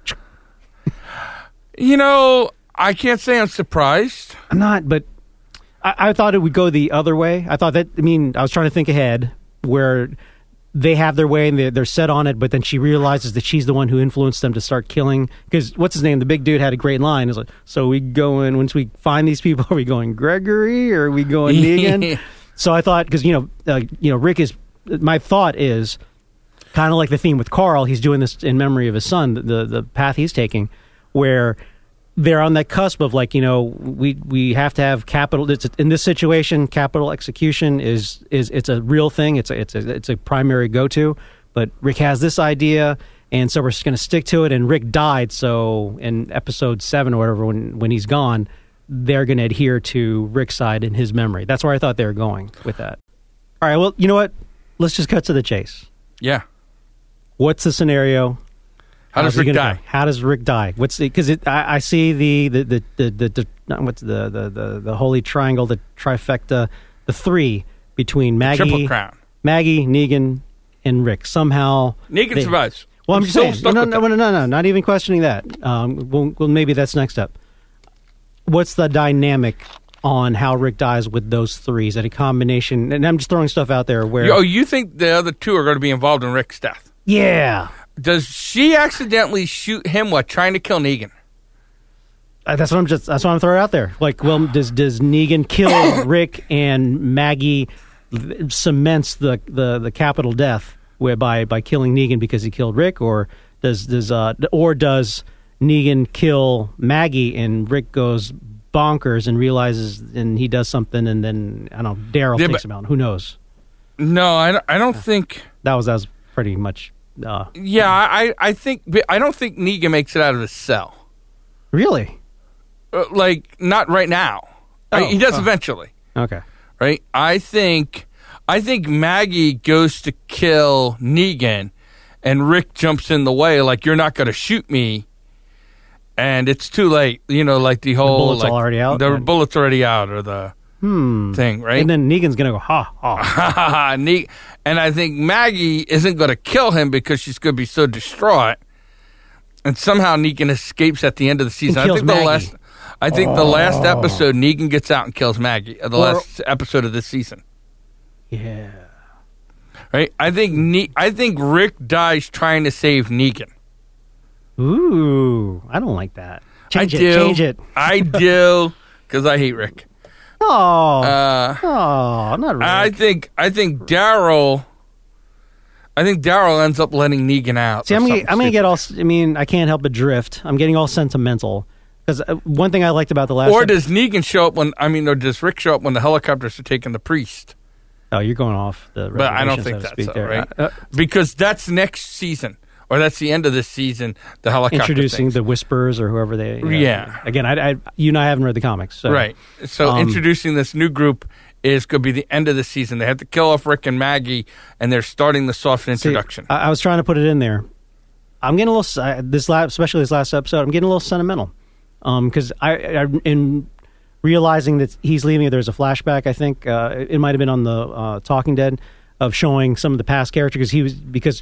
Speaker 1: You know, I can't say I'm surprised.
Speaker 2: I'm not, but I, I thought it would go the other way. I thought that, I mean, I was trying to think ahead where they have their way and they're, they're set on it, but then she realizes that she's the one who influenced them to start killing. Because what's his name? The big dude had a great line. It's like, so we going, once we find these people, are we going Gregory or are we going Negan? So I thought, because, you know, uh, you know, Rick is, my thought is kind of like the theme with Carl. He's doing this in memory of his son, the, the path he's taking, where they're on that cusp of like, you know, we we have to have capital. It's in this situation, capital execution is is it's a real thing. It's a, it's a it's a primary go to. But Rick has this idea, and so we're just going to stick to it. And Rick died, so in episode seven or whatever, when when he's gone, they're going to adhere to Rick's side in his memory. That's where I thought they were going with that. All right, well, you know what? Let's just cut to the chase.
Speaker 1: Yeah.
Speaker 2: What's the scenario?
Speaker 1: How does
Speaker 2: How's he
Speaker 1: Rick
Speaker 2: gonna
Speaker 1: die?
Speaker 2: How does Rick die? What's because I, I see the the the the, the, the not what's the, the the the holy triangle, the trifecta, the three between Maggie,
Speaker 1: Triple crown.
Speaker 2: Maggie, Negan, and Rick. Somehow
Speaker 1: Negan
Speaker 2: they-
Speaker 1: survives.
Speaker 2: Well, I'm,
Speaker 1: I'm
Speaker 2: just
Speaker 1: still
Speaker 2: saying.
Speaker 1: stuck
Speaker 2: No,
Speaker 1: with
Speaker 2: no,
Speaker 1: that.
Speaker 2: no, no, no, not even questioning that. Um, well, well, maybe that's next up. What's the dynamic on how Rick dies with those three? Is that a combination? And I'm just throwing stuff out there where.
Speaker 1: Oh, you think the other two are going to be involved in Rick's death?
Speaker 2: Yeah.
Speaker 1: Does she accidentally shoot him while trying to kill Negan?
Speaker 2: Uh, that's what I'm just. That's what I'm throwing out there. Like, well, does does Negan kill Rick and Maggie cements the, the, the capital death where by by killing Negan because he killed Rick, or does does uh or does Negan kill Maggie and Rick goes bonkers and realizes and he does something and then I don't know Daryl
Speaker 1: Yeah,
Speaker 2: takes
Speaker 1: but-
Speaker 2: him out. Who knows?
Speaker 1: No, I don't, I don't think.
Speaker 2: That was that was pretty much. Uh,
Speaker 1: Yeah, I, I think. I don't think Negan makes it out of his cell.
Speaker 2: really?
Speaker 1: Uh, like, not right now. I-
Speaker 2: Oh,
Speaker 1: he does
Speaker 2: oh.
Speaker 1: eventually,
Speaker 2: Okay.
Speaker 1: right? I think. I think Maggie goes to kill Negan, and Rick jumps in the way, like you're not going to shoot me, and it's too late. You know, like the whole
Speaker 2: bullets
Speaker 1: like,
Speaker 2: already out?
Speaker 1: The
Speaker 2: And-
Speaker 1: bullets already out, or the
Speaker 2: Hmm.
Speaker 1: thing, right?
Speaker 2: And then Negan's gonna go ha ha.
Speaker 1: Ne- and I think Maggie isn't going to kill him because she's going to be so distraught. And somehow Negan escapes at the end of the season.
Speaker 2: And kills
Speaker 1: I think the
Speaker 2: Maggie.
Speaker 1: last, I think the last episode, Negan gets out and kills Maggie. Uh, the
Speaker 2: Or-
Speaker 1: last episode of this season,
Speaker 2: Yeah.
Speaker 1: right? I think ne- I think Rick dies trying to save Negan.
Speaker 2: Ooh, I don't like that. Change
Speaker 1: I
Speaker 2: it.
Speaker 1: do.
Speaker 2: Change it.
Speaker 1: I do because I hate Rick.
Speaker 2: Oh.
Speaker 1: Uh,
Speaker 2: oh, not really.
Speaker 1: I think I think Daryl. I think Daryl ends up letting Negan out.
Speaker 2: See,
Speaker 1: or
Speaker 2: I'm gonna,
Speaker 1: something
Speaker 2: I'm gonna
Speaker 1: stupid.
Speaker 2: get all. I mean, I can't help but drift. I'm getting all sentimental because uh, one thing I liked about the last.
Speaker 1: Or
Speaker 2: ep-
Speaker 1: does Negan show up when? I mean, or does Rick show up when the helicopters are taking the priest?
Speaker 2: Oh, you're going off the.
Speaker 1: But I don't
Speaker 2: reservation,
Speaker 1: think
Speaker 2: so to
Speaker 1: that's
Speaker 2: speak
Speaker 1: so,
Speaker 2: there.
Speaker 1: right?
Speaker 2: Uh, uh,
Speaker 1: Because that's next season, or that's the end of this season. The helicopter
Speaker 2: introducing
Speaker 1: things.
Speaker 2: the Whisperers or whoever they. you know,
Speaker 1: Yeah.
Speaker 2: Again, I, I, you and I haven't read the comics, so
Speaker 1: right. So
Speaker 2: um,
Speaker 1: introducing this new group is going to be the end of the season. They have to kill off Rick and Maggie, and they're starting the soft
Speaker 2: See,
Speaker 1: introduction.
Speaker 2: I, I was trying to put it in there. I'm getting a little uh, this last, especially this last episode. I'm getting a little sentimental because I, I in realizing that he's leaving. There's a flashback. I think uh, it might have been on the uh, Talking Dead of showing some of the past characters because he was because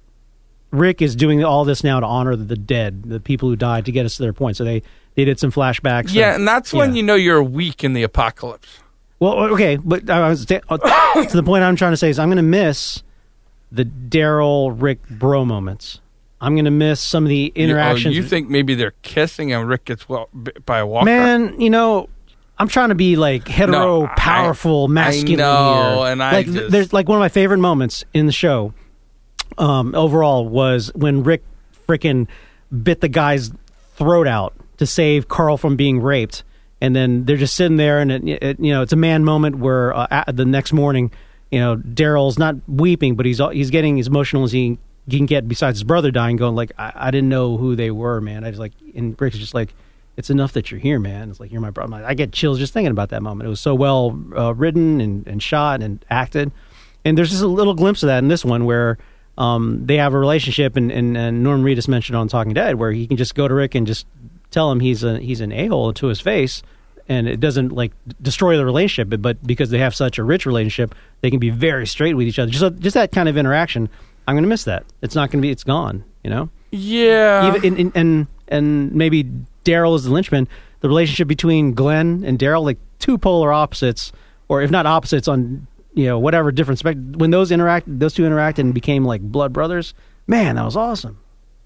Speaker 2: Rick is doing all this now to honor the dead, the people who died, to get us to their point. So they they did some flashbacks.
Speaker 1: yeah,
Speaker 2: of-
Speaker 1: and that's when
Speaker 2: yeah.
Speaker 1: you know you're weak in the apocalypse.
Speaker 2: Well, okay, but I was to the point I'm trying to say is I'm going to miss the Daryl Rick bro moments. I'm going to miss some of the interactions.
Speaker 1: You, oh, you think maybe they're kissing and Rick gets well, bit by a walker?
Speaker 2: Man, you know, I'm trying to be like hetero,
Speaker 1: No, I-
Speaker 2: powerful, masculine
Speaker 1: I know,
Speaker 2: here.
Speaker 1: and I
Speaker 2: like
Speaker 1: just-
Speaker 2: there's like one of my favorite moments in the show. Um, overall, was when Rick frickin' bit the guy's throat out to save Carl from being raped, and then they're just sitting there, and it, it, you know, it's a man moment where uh, at the next morning, you know, Daryl's not weeping, but he's he's getting as emotional as he, he can get. Besides his brother dying, going like, I, I didn't know who they were, man. I just like, and Rick's just like, it's enough that you're here, man. It's like, you're my brother. I'm like, I get chills just thinking about that moment. It was so well uh, written and, and shot and acted. And there's just a little glimpse of that in this one where um, they have a relationship, and, and, and Norman Reedus mentioned on Talking Dead, where he can just go to Rick and just tell him he's a he's an a-hole to his face, and it doesn't like destroy the relationship. But, but because they have such a rich relationship, they can be very straight with each other. Just just that kind of interaction. I'm going to miss that. It's not going to be. It's gone. You know.
Speaker 1: Yeah.
Speaker 2: Even in, in, and and maybe Daryl is the linchpin. The relationship between Glenn and Daryl, like two polar opposites, or if not opposites, on you know whatever different spec. When those interact, those two interacted and became like blood brothers. Man, that was awesome.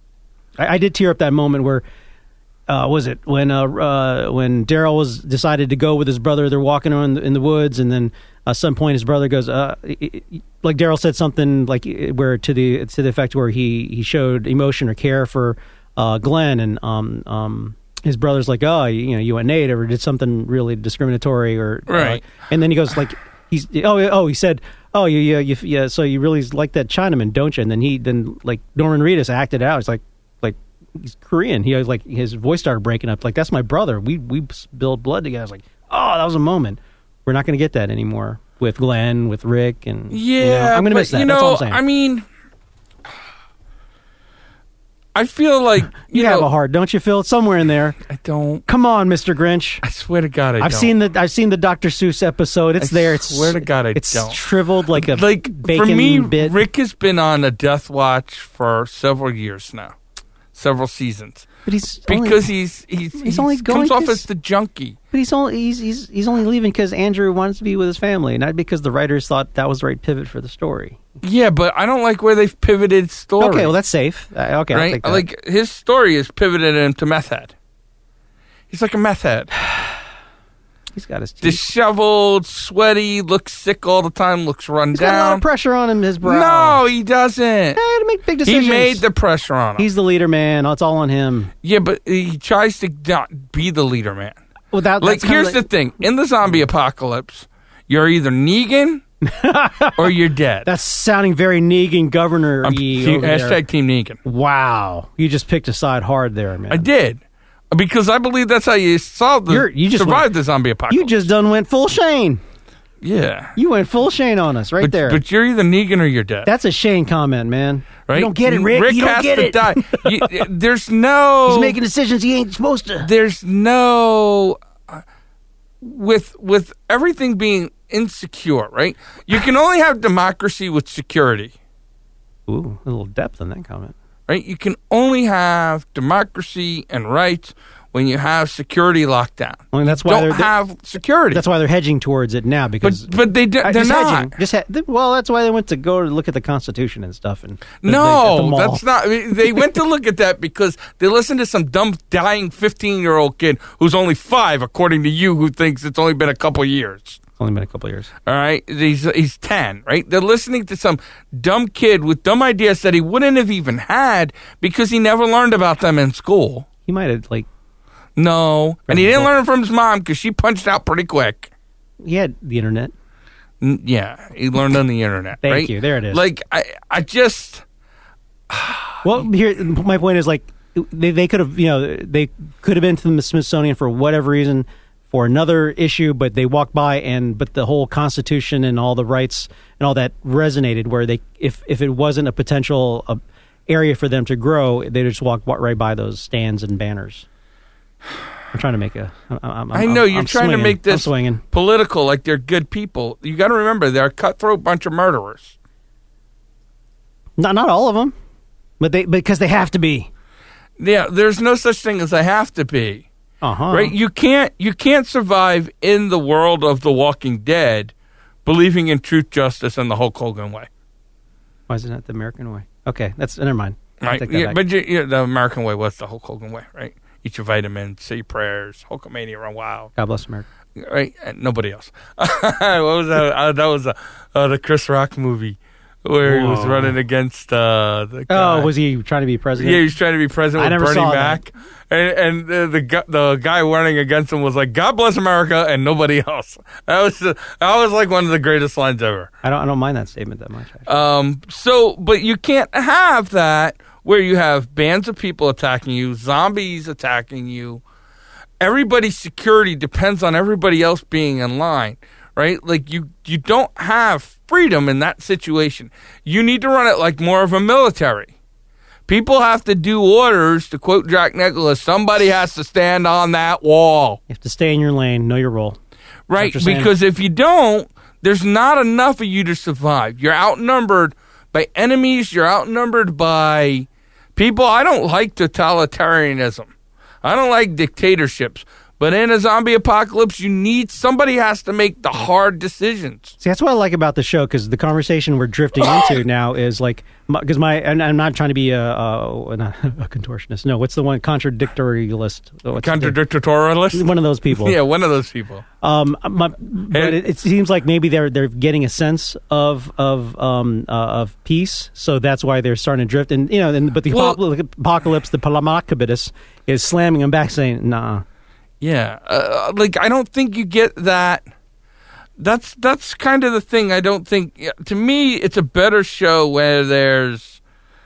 Speaker 2: I, I did tear up that moment where. Uh, was it when uh, uh, when Daryl was decided to go with his brother? They're walking around in the, in the woods, and then at some point his brother goes, uh, like Daryl said something like where to the to the effect where he, he showed emotion or care for uh, Glenn, and um, um, his brother's like, oh, you, you know, you went native or did something really discriminatory, or
Speaker 1: Right.
Speaker 2: uh, and then he goes like, he's oh oh he said, oh you yeah you, yeah so you really like that Chinaman, don't you? And then he then like Norman Reedus acted out. It's like like. He's Korean. He was like his voice started breaking up. Like, that's my brother. We we spilled blood together. I was like, oh, that was a moment. We're not going to get that anymore with Glenn, with Rick, and
Speaker 1: Yeah,
Speaker 2: you know, I'm going to
Speaker 1: but,
Speaker 2: miss that.
Speaker 1: You
Speaker 2: That's
Speaker 1: know,
Speaker 2: all I'm saying.
Speaker 1: I mean, I feel like you,
Speaker 2: you
Speaker 1: know,
Speaker 2: have a heart, don't you, Phil? It's somewhere in there.
Speaker 1: I don't.
Speaker 2: Come on, Mister Grinch.
Speaker 1: I swear to God, I
Speaker 2: I've
Speaker 1: don't.
Speaker 2: seen the I've seen the Doctor Seuss episode. It's
Speaker 1: I
Speaker 2: there. It's
Speaker 1: swear to God, I
Speaker 2: it's
Speaker 1: don't.
Speaker 2: shriveled like a
Speaker 1: like
Speaker 2: bacon
Speaker 1: for me,
Speaker 2: bit.
Speaker 1: Rick has been on a death watch for several years now, several seasons.
Speaker 2: But he's
Speaker 1: Because
Speaker 2: only,
Speaker 1: he's he's,
Speaker 2: he's
Speaker 1: he's
Speaker 2: only going
Speaker 1: comes off
Speaker 2: 'cause-
Speaker 1: as the junkie.
Speaker 2: but he's only he's he's he's only leaving because Andrew wants to be with his family, not because the writers thought that was the right pivot for the story.
Speaker 1: Yeah, but I don't like where they've pivoted story.
Speaker 2: Okay, well that's safe. Uh, okay, I'll
Speaker 1: right?
Speaker 2: take that.
Speaker 1: Like his story is pivoted into meth head. He's like a meth head.
Speaker 2: He's got his teeth.
Speaker 1: disheveled, sweaty, looks sick all the time, looks run
Speaker 2: He's
Speaker 1: down.
Speaker 2: got a lot of pressure on him, his brow.
Speaker 1: No, he doesn't.
Speaker 2: Hey, to make big decisions.
Speaker 1: He made the pressure on him.
Speaker 2: He's the leader, man. It's all on him.
Speaker 1: Yeah, but he tries to not be the leader, man.
Speaker 2: Well, that,
Speaker 1: Like,
Speaker 2: that's
Speaker 1: here's
Speaker 2: like,
Speaker 1: the thing. In the zombie apocalypse, you're either Negan or you're dead.
Speaker 2: That's sounding very Negan governor-y
Speaker 1: I'm,
Speaker 2: over there.
Speaker 1: hashtag Team Negan.
Speaker 2: Wow. You just picked a side hard there, man.
Speaker 1: I did. Because I believe that's how you solve the,
Speaker 2: You're- you just
Speaker 1: survive
Speaker 2: went-
Speaker 1: the zombie apocalypse.
Speaker 2: You just done went full Shane.
Speaker 1: Yeah.
Speaker 2: You went full Shane on us right
Speaker 1: But,
Speaker 2: there.
Speaker 1: but you're either Negan or you're dead.
Speaker 2: That's a Shane comment, man.
Speaker 1: right?
Speaker 2: You don't get it, Rick.
Speaker 1: Rick
Speaker 2: you don't
Speaker 1: has
Speaker 2: get
Speaker 1: to
Speaker 2: it.
Speaker 1: die. You, there's no...
Speaker 2: He's making decisions he ain't supposed to.
Speaker 1: There's no... Uh, with with everything being insecure, right? You can only have democracy with security.
Speaker 2: Ooh, a little depth in that comment.
Speaker 1: Right? You can only have democracy and rights when you have security locked down.
Speaker 2: I mean, that's
Speaker 1: You
Speaker 2: why
Speaker 1: don't
Speaker 2: they're
Speaker 1: have security.
Speaker 2: that's why they're hedging towards it now because
Speaker 1: but but they do,
Speaker 2: Uh,
Speaker 1: they're
Speaker 2: just
Speaker 1: not.
Speaker 2: hedging. Just he- well, that's why they went to go to look at the Constitution and stuff. And the-
Speaker 1: No,
Speaker 2: the- at the mall.
Speaker 1: that's not. I mean, they went to look at that because they listened to some dumb dying fifteen-year-old kid who's only five, according to you, who thinks it's only been a couple years.
Speaker 2: It's only been a couple of years.
Speaker 1: All right, he's he's ten, right? They're listening to some dumb kid with dumb ideas that he wouldn't have even had because he never learned about them in school.
Speaker 2: He might have like
Speaker 1: No, and he didn't learn from his mom because she punched out pretty quick.
Speaker 2: he had the internet.
Speaker 1: N- Yeah, he learned on the internet.
Speaker 2: Thank
Speaker 1: right?
Speaker 2: you. There it is.
Speaker 1: Like I, I just
Speaker 2: Well, here my point is like they they could have you know they could have been to the Smithsonian for whatever reason for another issue, but they walked by and but the whole Constitution and all the rights and all that resonated. Where they if if it wasn't a potential uh, area for them to grow, they just walked right by those stands and banners. I'm trying to make a. I'm, I'm,
Speaker 1: I know
Speaker 2: I'm,
Speaker 1: you're
Speaker 2: I'm
Speaker 1: trying
Speaker 2: swinging.
Speaker 1: to make
Speaker 2: I'm
Speaker 1: this
Speaker 2: swinging.
Speaker 1: political, like they're good people. You got to remember they're a cutthroat bunch of murderers.
Speaker 2: Not not all of them, but they because they have to be.
Speaker 1: Yeah, there's no such thing as I have to be.
Speaker 2: Uh huh.
Speaker 1: Right? You can't you can't survive in the world of The Walking Dead believing in truth, justice, and the Hulk Hogan way.
Speaker 2: Why is it not the American way? Okay, that's never mind. I'll
Speaker 1: Right?
Speaker 2: take that
Speaker 1: Yeah,
Speaker 2: back.
Speaker 1: but you, you, the American way was the Hulk Hogan way, right? Eat your vitamins, say your prayers, Hulkamania, run wild.
Speaker 2: God bless America.
Speaker 1: Right? And nobody else. What was that? Uh, that was uh, uh, the Chris Rock movie where he was
Speaker 2: Whoa.
Speaker 1: running against uh, the guy.
Speaker 2: Oh, was he trying to be president?
Speaker 1: Yeah, he was trying to be president
Speaker 2: I
Speaker 1: with
Speaker 2: never
Speaker 1: Bernie
Speaker 2: saw
Speaker 1: Mac. And, and uh, the gu- the guy running against him was like, God bless America and nobody else. That was uh, that was like one of the greatest lines ever.
Speaker 2: I don't. I don't mind that statement that much. Actually.
Speaker 1: Um, so, but you can't have that where you have bands of people attacking you, zombies attacking you. Everybody's security depends on everybody else being in line, right? Like you, you don't have freedom in that situation. You need to run it like more of a military. People have to do orders. To quote Jack Nicklaus, somebody has to stand on that wall.
Speaker 2: You have to stay in your lane, know your role.
Speaker 1: Right,
Speaker 2: That's what you're saying.
Speaker 1: because if you don't, there's not enough of you to survive. You're outnumbered by enemies. You're outnumbered by people. I don't like totalitarianism. I don't like dictatorships. But in a zombie apocalypse, you need somebody has to make the hard decisions.
Speaker 2: See, that's what I like about the show because the conversation we're drifting into now is like because my, and I'm not trying to be a, a, not a contortionist. No, what's the one contradictorialist? What's the-
Speaker 1: Contradictorialist?
Speaker 2: One of those people.
Speaker 1: Yeah, one of those people.
Speaker 2: Um, my, but it, it seems like maybe they're they're getting a sense of of um uh, of peace, so that's why they're starting to drift. And you know, and, but the
Speaker 1: Well-
Speaker 2: apocalypse, the Palamacabitus, is slamming them back, saying, "Nah."
Speaker 1: Yeah, uh, like I don't think you get that. That's that's kind of the thing. I don't think. Yeah, to me, it's a better show where there's,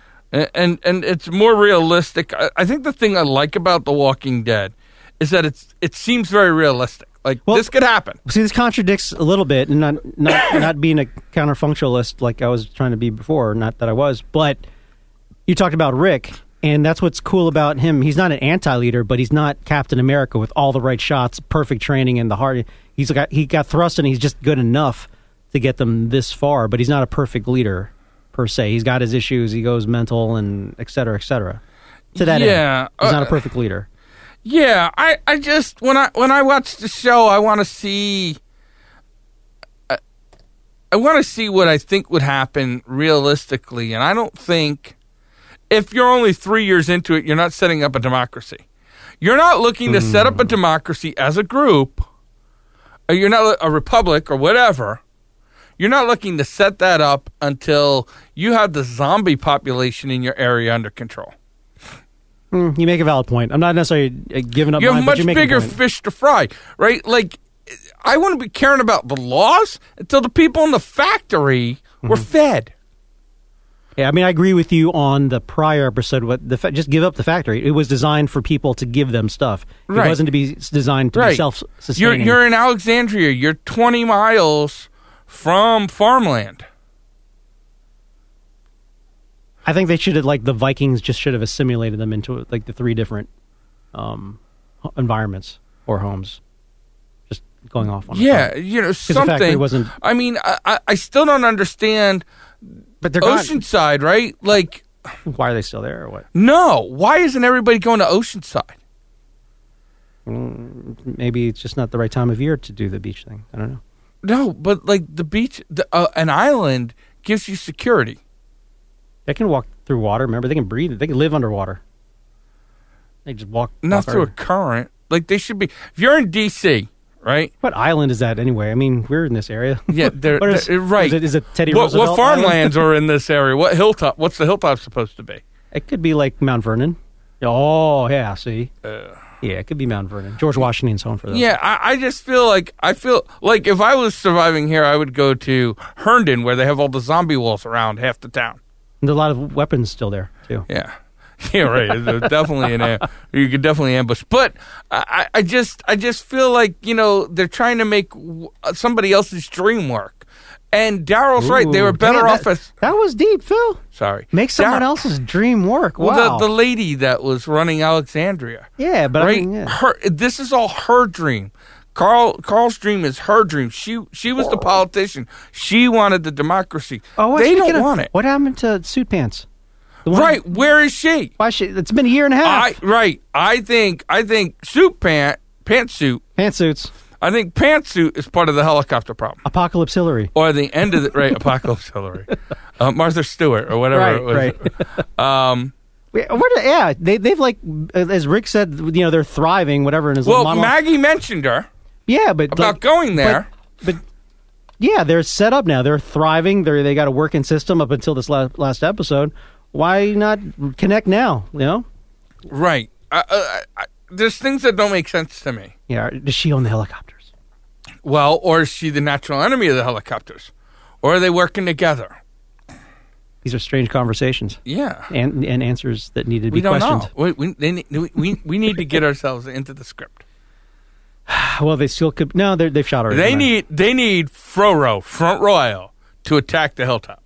Speaker 1: and and it's more realistic. I, I think the thing I like about The Walking Dead is that it's it seems very realistic. Like
Speaker 2: Well-
Speaker 1: this could happen.
Speaker 2: See, this contradicts a little bit, and not not not being a counterfunctionalist like I was trying to be before. Not that I was, but you talked about Rick. And that's what's cool about him. He's not an anti-leader, but he's not Captain America with all the right shots, perfect training, and the heart. He's got he got thrust, and he's just good enough to get them this far. But he's not a perfect leader per se. He's got his issues. He goes mental and et cetera, et cetera. To that
Speaker 1: Yeah,
Speaker 2: end, he's
Speaker 1: uh,
Speaker 2: not a perfect leader.
Speaker 1: Yeah, I, I just when I when I watch the show, I want to see. I, I want to see what I think would happen realistically, and I don't think. If you're only three years into it, you're not setting up a democracy. You're not looking to set up a democracy as a group or you're not a republic or whatever, you're not looking to set that up until you have the zombie population in your area under control.
Speaker 2: Mm, you make a valid point. I'm not necessarily giving up
Speaker 1: You have
Speaker 2: mine,
Speaker 1: much
Speaker 2: but you make
Speaker 1: bigger
Speaker 2: a point.
Speaker 1: fish to fry, right? Like, I wouldn't be caring about the laws until the people in the factory were
Speaker 2: Mm-hmm.
Speaker 1: fed.
Speaker 2: Yeah, I mean, I agree with you on the prior episode. What the fa- just give up the factory. It was designed for people to give them stuff. It
Speaker 1: Right.
Speaker 2: wasn't to be s- designed to
Speaker 1: Right.
Speaker 2: be
Speaker 1: You're,
Speaker 2: self-sustaining.
Speaker 1: you're in Alexandria. You're twenty miles from farmland.
Speaker 2: I think they should have, like, the Vikings just should have assimilated them into, like, the three different um, h- environments or homes. Just going off on
Speaker 1: Yeah, you know,
Speaker 2: the factory
Speaker 1: something.
Speaker 2: wasn't-
Speaker 1: I mean, I, I- I still don't understand
Speaker 2: But they're gone.
Speaker 1: Oceanside, right? Like,
Speaker 2: Why are they still there or what?
Speaker 1: no. Why isn't everybody going to Oceanside?
Speaker 2: Maybe it's just not the right time of year to do the beach thing. I don't know.
Speaker 1: No, but like the beach, the, uh, an island gives you security.
Speaker 2: They can walk through water. Remember, they can breathe. They can live underwater. They just walk.
Speaker 1: Not
Speaker 2: walk
Speaker 1: through a
Speaker 2: over.
Speaker 1: current. Like they should be. If you're in D C, right?
Speaker 2: What island is that anyway? I mean, we're in this area.
Speaker 1: Yeah, they're,
Speaker 2: What is-
Speaker 1: they're- right.
Speaker 2: Is it, is it Teddy
Speaker 1: what,
Speaker 2: Roosevelt
Speaker 1: what
Speaker 2: Island?
Speaker 1: farmlands are in this area? What hilltop? What's the hilltop supposed to be?
Speaker 2: It could be like Mount Vernon. Oh, yeah. See,
Speaker 1: Uh,
Speaker 2: yeah, it could be Mount Vernon. George Washington's home for those.
Speaker 1: yeah, I, I just feel like I feel like if I was surviving here, I would go to Herndon, where they have all the zombie walls around half the town.
Speaker 2: And there are a lot of weapons still there too.
Speaker 1: Yeah, yeah, right. There's definitely an am- you could definitely ambush, but I, I just I just feel like you know they're trying to make w- somebody else's dream work. And Daryl's right; they were
Speaker 2: Ooh,
Speaker 1: better
Speaker 2: damn,
Speaker 1: off
Speaker 2: that,
Speaker 1: as
Speaker 2: that was deep, Phil.
Speaker 1: sorry.
Speaker 2: Make someone
Speaker 1: Dar-
Speaker 2: else's dream work. Wow.
Speaker 1: Well, the, the lady that was running Alexandria,
Speaker 2: yeah, but
Speaker 1: right?
Speaker 2: I mean, yeah.
Speaker 1: Her this is all her dream. Carl Carl's dream is her dream. She she was the politician. She wanted the democracy.
Speaker 2: Oh,
Speaker 1: they
Speaker 2: speaking
Speaker 1: don't
Speaker 2: of-
Speaker 1: want it.
Speaker 2: What happened to Suit Pants? The one-
Speaker 1: Right? Where is she?
Speaker 2: Why she? It's been a year and a
Speaker 1: I
Speaker 2: half.
Speaker 1: right. I think I think suit pant pantsuit.
Speaker 2: Pantsuits.
Speaker 1: I think pantsuit is part of the helicopter problem,
Speaker 2: Apocalypse Hillary.
Speaker 1: or the end of the right. Apocalypse Hillary, uh, Martha Stewart, or whatever.
Speaker 2: Right,
Speaker 1: it was.
Speaker 2: right.
Speaker 1: Um,
Speaker 2: Yeah, where do- yeah, they they've like as Rick said, you know, they're thriving. Whatever in his
Speaker 1: well,
Speaker 2: little monologue.
Speaker 1: Maggie mentioned her
Speaker 2: yeah, but
Speaker 1: about
Speaker 2: like,
Speaker 1: going there.
Speaker 2: But yeah, they're set up now. They're thriving. They they got a working system up until this last, last episode. Why not connect now? You know?
Speaker 1: Right. I, I, I, there's things that don't make sense to me.
Speaker 2: Yeah. Does she own the helicopters?
Speaker 1: Well, or is she the natural enemy of the helicopters? Or are they working together?
Speaker 2: These are strange conversations
Speaker 1: Yeah.
Speaker 2: and and answers that need to be
Speaker 1: We don't
Speaker 2: questioned.
Speaker 1: know. We, we, they, need- we, we, we need to get ourselves into the script.
Speaker 2: Well, they still could. No, they're, they've shot already.
Speaker 1: They
Speaker 2: right?
Speaker 1: need they need Froro, Front Royal, to attack the hilltop.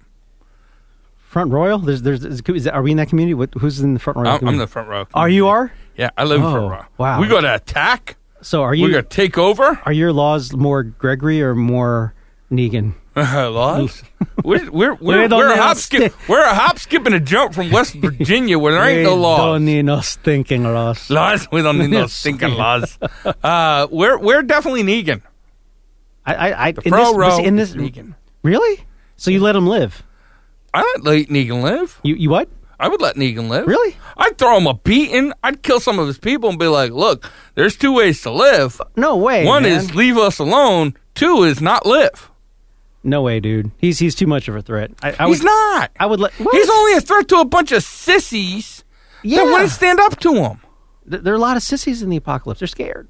Speaker 2: Front Royal. There's there's is, is, are we in that community? What, who's in the Front Royal?
Speaker 1: I'm, I'm
Speaker 2: community?
Speaker 1: the Front Row.
Speaker 2: Are you are?
Speaker 1: Yeah, I live in
Speaker 2: Oh,
Speaker 1: Front Row.
Speaker 2: wow.
Speaker 1: We got to attack.
Speaker 2: So are
Speaker 1: We
Speaker 2: you?
Speaker 1: got to take over.
Speaker 2: Are your laws more Gregory or more Negan?
Speaker 1: Laws. We're we're
Speaker 2: We
Speaker 1: we're,
Speaker 2: don't
Speaker 1: we're a
Speaker 2: need
Speaker 1: hop
Speaker 2: no
Speaker 1: skip.
Speaker 2: sti-
Speaker 1: We're a hop skip and a jump from West Virginia where there ain't no
Speaker 2: We
Speaker 1: laws.
Speaker 2: Don't need no stinking laws.
Speaker 1: Laws. We don't need no
Speaker 2: Yes.
Speaker 1: stinking laws. Uh, we're we're definitely Negan.
Speaker 2: I, I, I in
Speaker 1: Fro
Speaker 2: this,
Speaker 1: Row
Speaker 2: in this,
Speaker 1: is Negan.
Speaker 2: really? So you let him live?
Speaker 1: I would let Negan live.
Speaker 2: You you what?
Speaker 1: I would let Negan live.
Speaker 2: Really?
Speaker 1: I'd throw him a beating. I'd kill some of his people and be like, look, there's two ways to live.
Speaker 2: No way.
Speaker 1: One
Speaker 2: man.
Speaker 1: is leave us alone. Two is not live.
Speaker 2: no way, dude. He's he's too much of a threat. I, I
Speaker 1: He's
Speaker 2: would,
Speaker 1: not.
Speaker 2: I would let. What?
Speaker 1: He's only a threat to a bunch of sissies
Speaker 2: yeah.
Speaker 1: that wouldn't stand up to him.
Speaker 2: Th- There are a lot of sissies in the apocalypse. They're scared.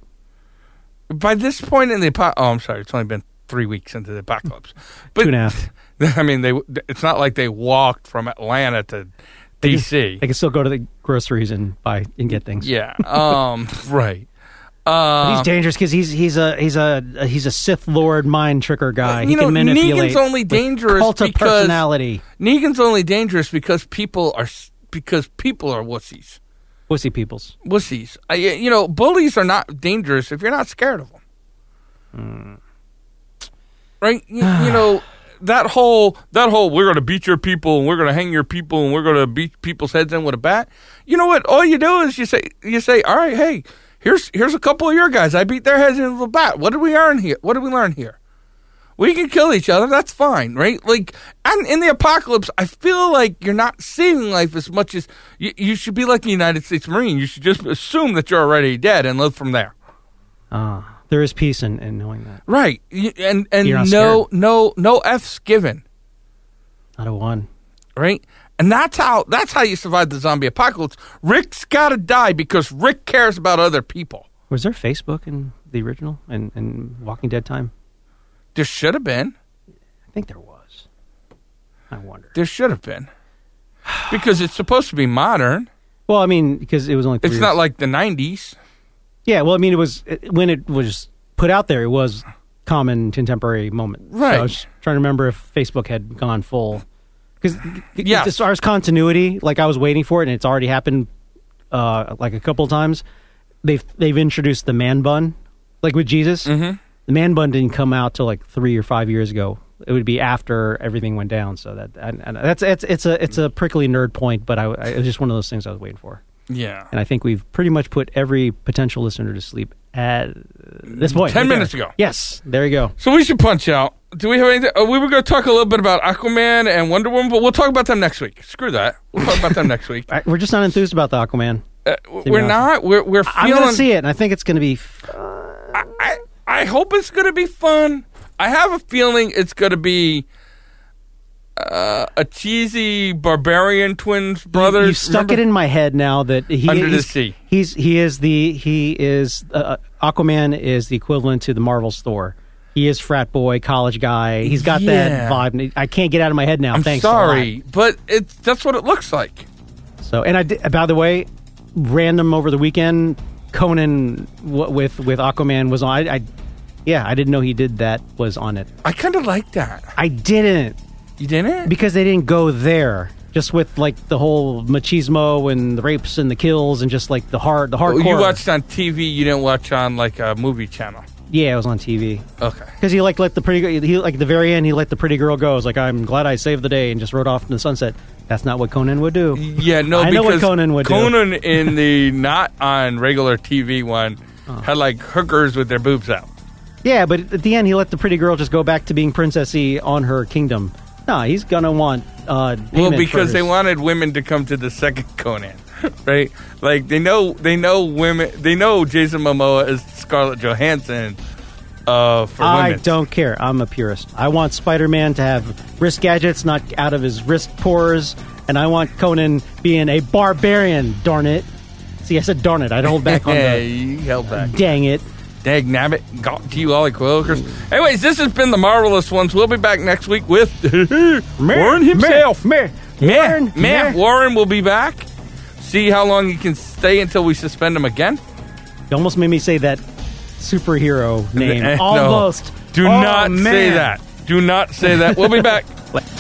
Speaker 1: By this point in the apocalypse, oh, I'm sorry, it's only been three weeks into the apocalypse. But,
Speaker 2: Two and a half.
Speaker 1: I mean, they. It's not like they walked from Atlanta to D C.
Speaker 2: They can still go to the groceries and buy and get things.
Speaker 1: Yeah. Um. right.
Speaker 2: But
Speaker 1: Uh,
Speaker 2: he's dangerous because he's he's a he's a he's a Sith Lord mind tricker guy.
Speaker 1: you
Speaker 2: he
Speaker 1: know,
Speaker 2: can manipulate.
Speaker 1: Negan's only
Speaker 2: with
Speaker 1: dangerous
Speaker 2: cult of
Speaker 1: because
Speaker 2: personality.
Speaker 1: Negan's only dangerous because people are because people are wussies.
Speaker 2: Pussy peoples.
Speaker 1: Wussies. I, you know, bullies are not dangerous if you're not scared of them.
Speaker 2: Hmm.
Speaker 1: Right? You, you know that whole that whole we're going to beat your people and we're going to hang your people and we're going to beat people's heads in with a bat. You know what? All you do is you say you say, all right, hey, here's here's a couple of your guys. I beat their heads in with a bat. What did we earn here? What did we learn here? We can kill each other. That's fine, right? Like, and in the apocalypse, I feel like you're not saving life as much as you, you should be like the United States Marine. You should just assume that you're already dead and live from there.
Speaker 2: Ah. There is peace in, in knowing that.
Speaker 1: Right. Y- And and
Speaker 2: You're not
Speaker 1: no
Speaker 2: scared.
Speaker 1: no no F's given.
Speaker 2: Not a one.
Speaker 1: Right? And that's how that's how you survive the zombie apocalypse. Rick's got to die because Rick cares about other people.
Speaker 2: Was there Facebook in the original and in, in Walking Dead time?
Speaker 1: There should have been.
Speaker 2: I think there was. I wonder.
Speaker 1: There should have been. Because it's supposed to be modern.
Speaker 2: Well, I mean, because it was only three
Speaker 1: It's
Speaker 2: years.
Speaker 1: not like the nineties.
Speaker 2: Yeah, well, I mean, it was it, when it was put out there, it was common contemporary moment.
Speaker 1: Right.
Speaker 2: So I was trying to remember if Facebook had gone full. Because
Speaker 1: Yes.
Speaker 2: as far as continuity, like I was waiting for it, and it's already happened uh, like a couple of times. They've they've introduced the man bun, like with Jesus.
Speaker 1: Mm-hmm.
Speaker 2: The man bun didn't come out till like three or five years ago. It would be after everything went down. So that and, and that's it's it's a it's a prickly nerd point, but I, I it was just one of those things I was waiting for.
Speaker 1: Yeah.
Speaker 2: And I think we've pretty much put every potential listener to sleep at this point.
Speaker 1: Ten
Speaker 2: right
Speaker 1: minutes
Speaker 2: there.
Speaker 1: ago.
Speaker 2: Yes, there you go.
Speaker 1: So we should punch out. Do we have anything? Uh, we were going to talk a little bit about Aquaman and Wonder Woman, but we'll talk about them next week. Screw that. We'll talk about them next week.
Speaker 2: I, we're just not enthused about the Aquaman.
Speaker 1: Uh, we're not. We're we're
Speaker 2: I'm
Speaker 1: feeling.
Speaker 2: going to see it, and I think it's going to be.
Speaker 1: I, I I hope it's going to be fun. I have a feeling it's going to be uh, a cheesy barbarian twins brothers.
Speaker 2: You stuck it in my head now that he
Speaker 1: Under the
Speaker 2: he's,
Speaker 1: Sea.
Speaker 2: He's he is the he is uh, Aquaman is the equivalent to the Marvel's Thor. He is frat boy, college guy. He's got
Speaker 1: Yeah.
Speaker 2: that vibe. I can't get out of my head now.
Speaker 1: I'm
Speaker 2: Thanks. a
Speaker 1: sorry,
Speaker 2: lot.
Speaker 1: but it's that's what it looks like.
Speaker 2: So, and I did, by the way, random over the weekend, Conan w- with with Aquaman was on. I, I yeah, I didn't know he did that. Was on it.
Speaker 1: I kind of like that.
Speaker 2: I didn't
Speaker 1: You didn't?
Speaker 2: because they didn't go there. Just with like the whole machismo and the rapes and the kills and just like the hard the hardcore.
Speaker 1: You watched on T V. You didn't watch on like a movie channel.
Speaker 2: Yeah, it was on T V.
Speaker 1: Okay.
Speaker 2: Because he like let the pretty he like at the very end he let the pretty girl go. It was like, I'm glad I saved the day, and just rode off in the sunset. That's not what Conan would do.
Speaker 1: Yeah, no,
Speaker 2: I
Speaker 1: because
Speaker 2: know what Conan would do.
Speaker 1: Conan in the not on regular T V one had like hookers with their boobs out.
Speaker 2: Yeah, but at the end he let the pretty girl just go back to being princessy on her kingdom. No, he's gonna want uh,
Speaker 1: Well,
Speaker 2: payment
Speaker 1: because
Speaker 2: for
Speaker 1: they
Speaker 2: his-
Speaker 1: wanted women to come to the second Conan, right? Like they know, they know women. They know Jason Momoa is Scarlett Johansson. Uh, for
Speaker 2: I
Speaker 1: women.
Speaker 2: don't care. I'm a purist. I want Spider-Man to have wrist gadgets not out of his wrist pores, and I want Conan being a barbarian. Darn it! See, I said darn it. I'd hold back on
Speaker 1: Yeah,
Speaker 2: the.
Speaker 1: you held back.
Speaker 2: Dang it!
Speaker 1: Dag nabbit. Got to you, Ollie Quilkers. Anyways, this has been the Marvelous Ones. We'll be back next week with Warren himself.
Speaker 2: Meh,
Speaker 1: Meh,
Speaker 2: Warren,
Speaker 1: meh.
Speaker 2: meh.
Speaker 1: Warren will be back. See how long he can stay until we suspend him again.
Speaker 2: You almost made me say that superhero name.
Speaker 1: Eh, no.
Speaker 2: Almost.
Speaker 1: Do
Speaker 2: Oh,
Speaker 1: not say
Speaker 2: man.
Speaker 1: that. Do not say that. We'll be back.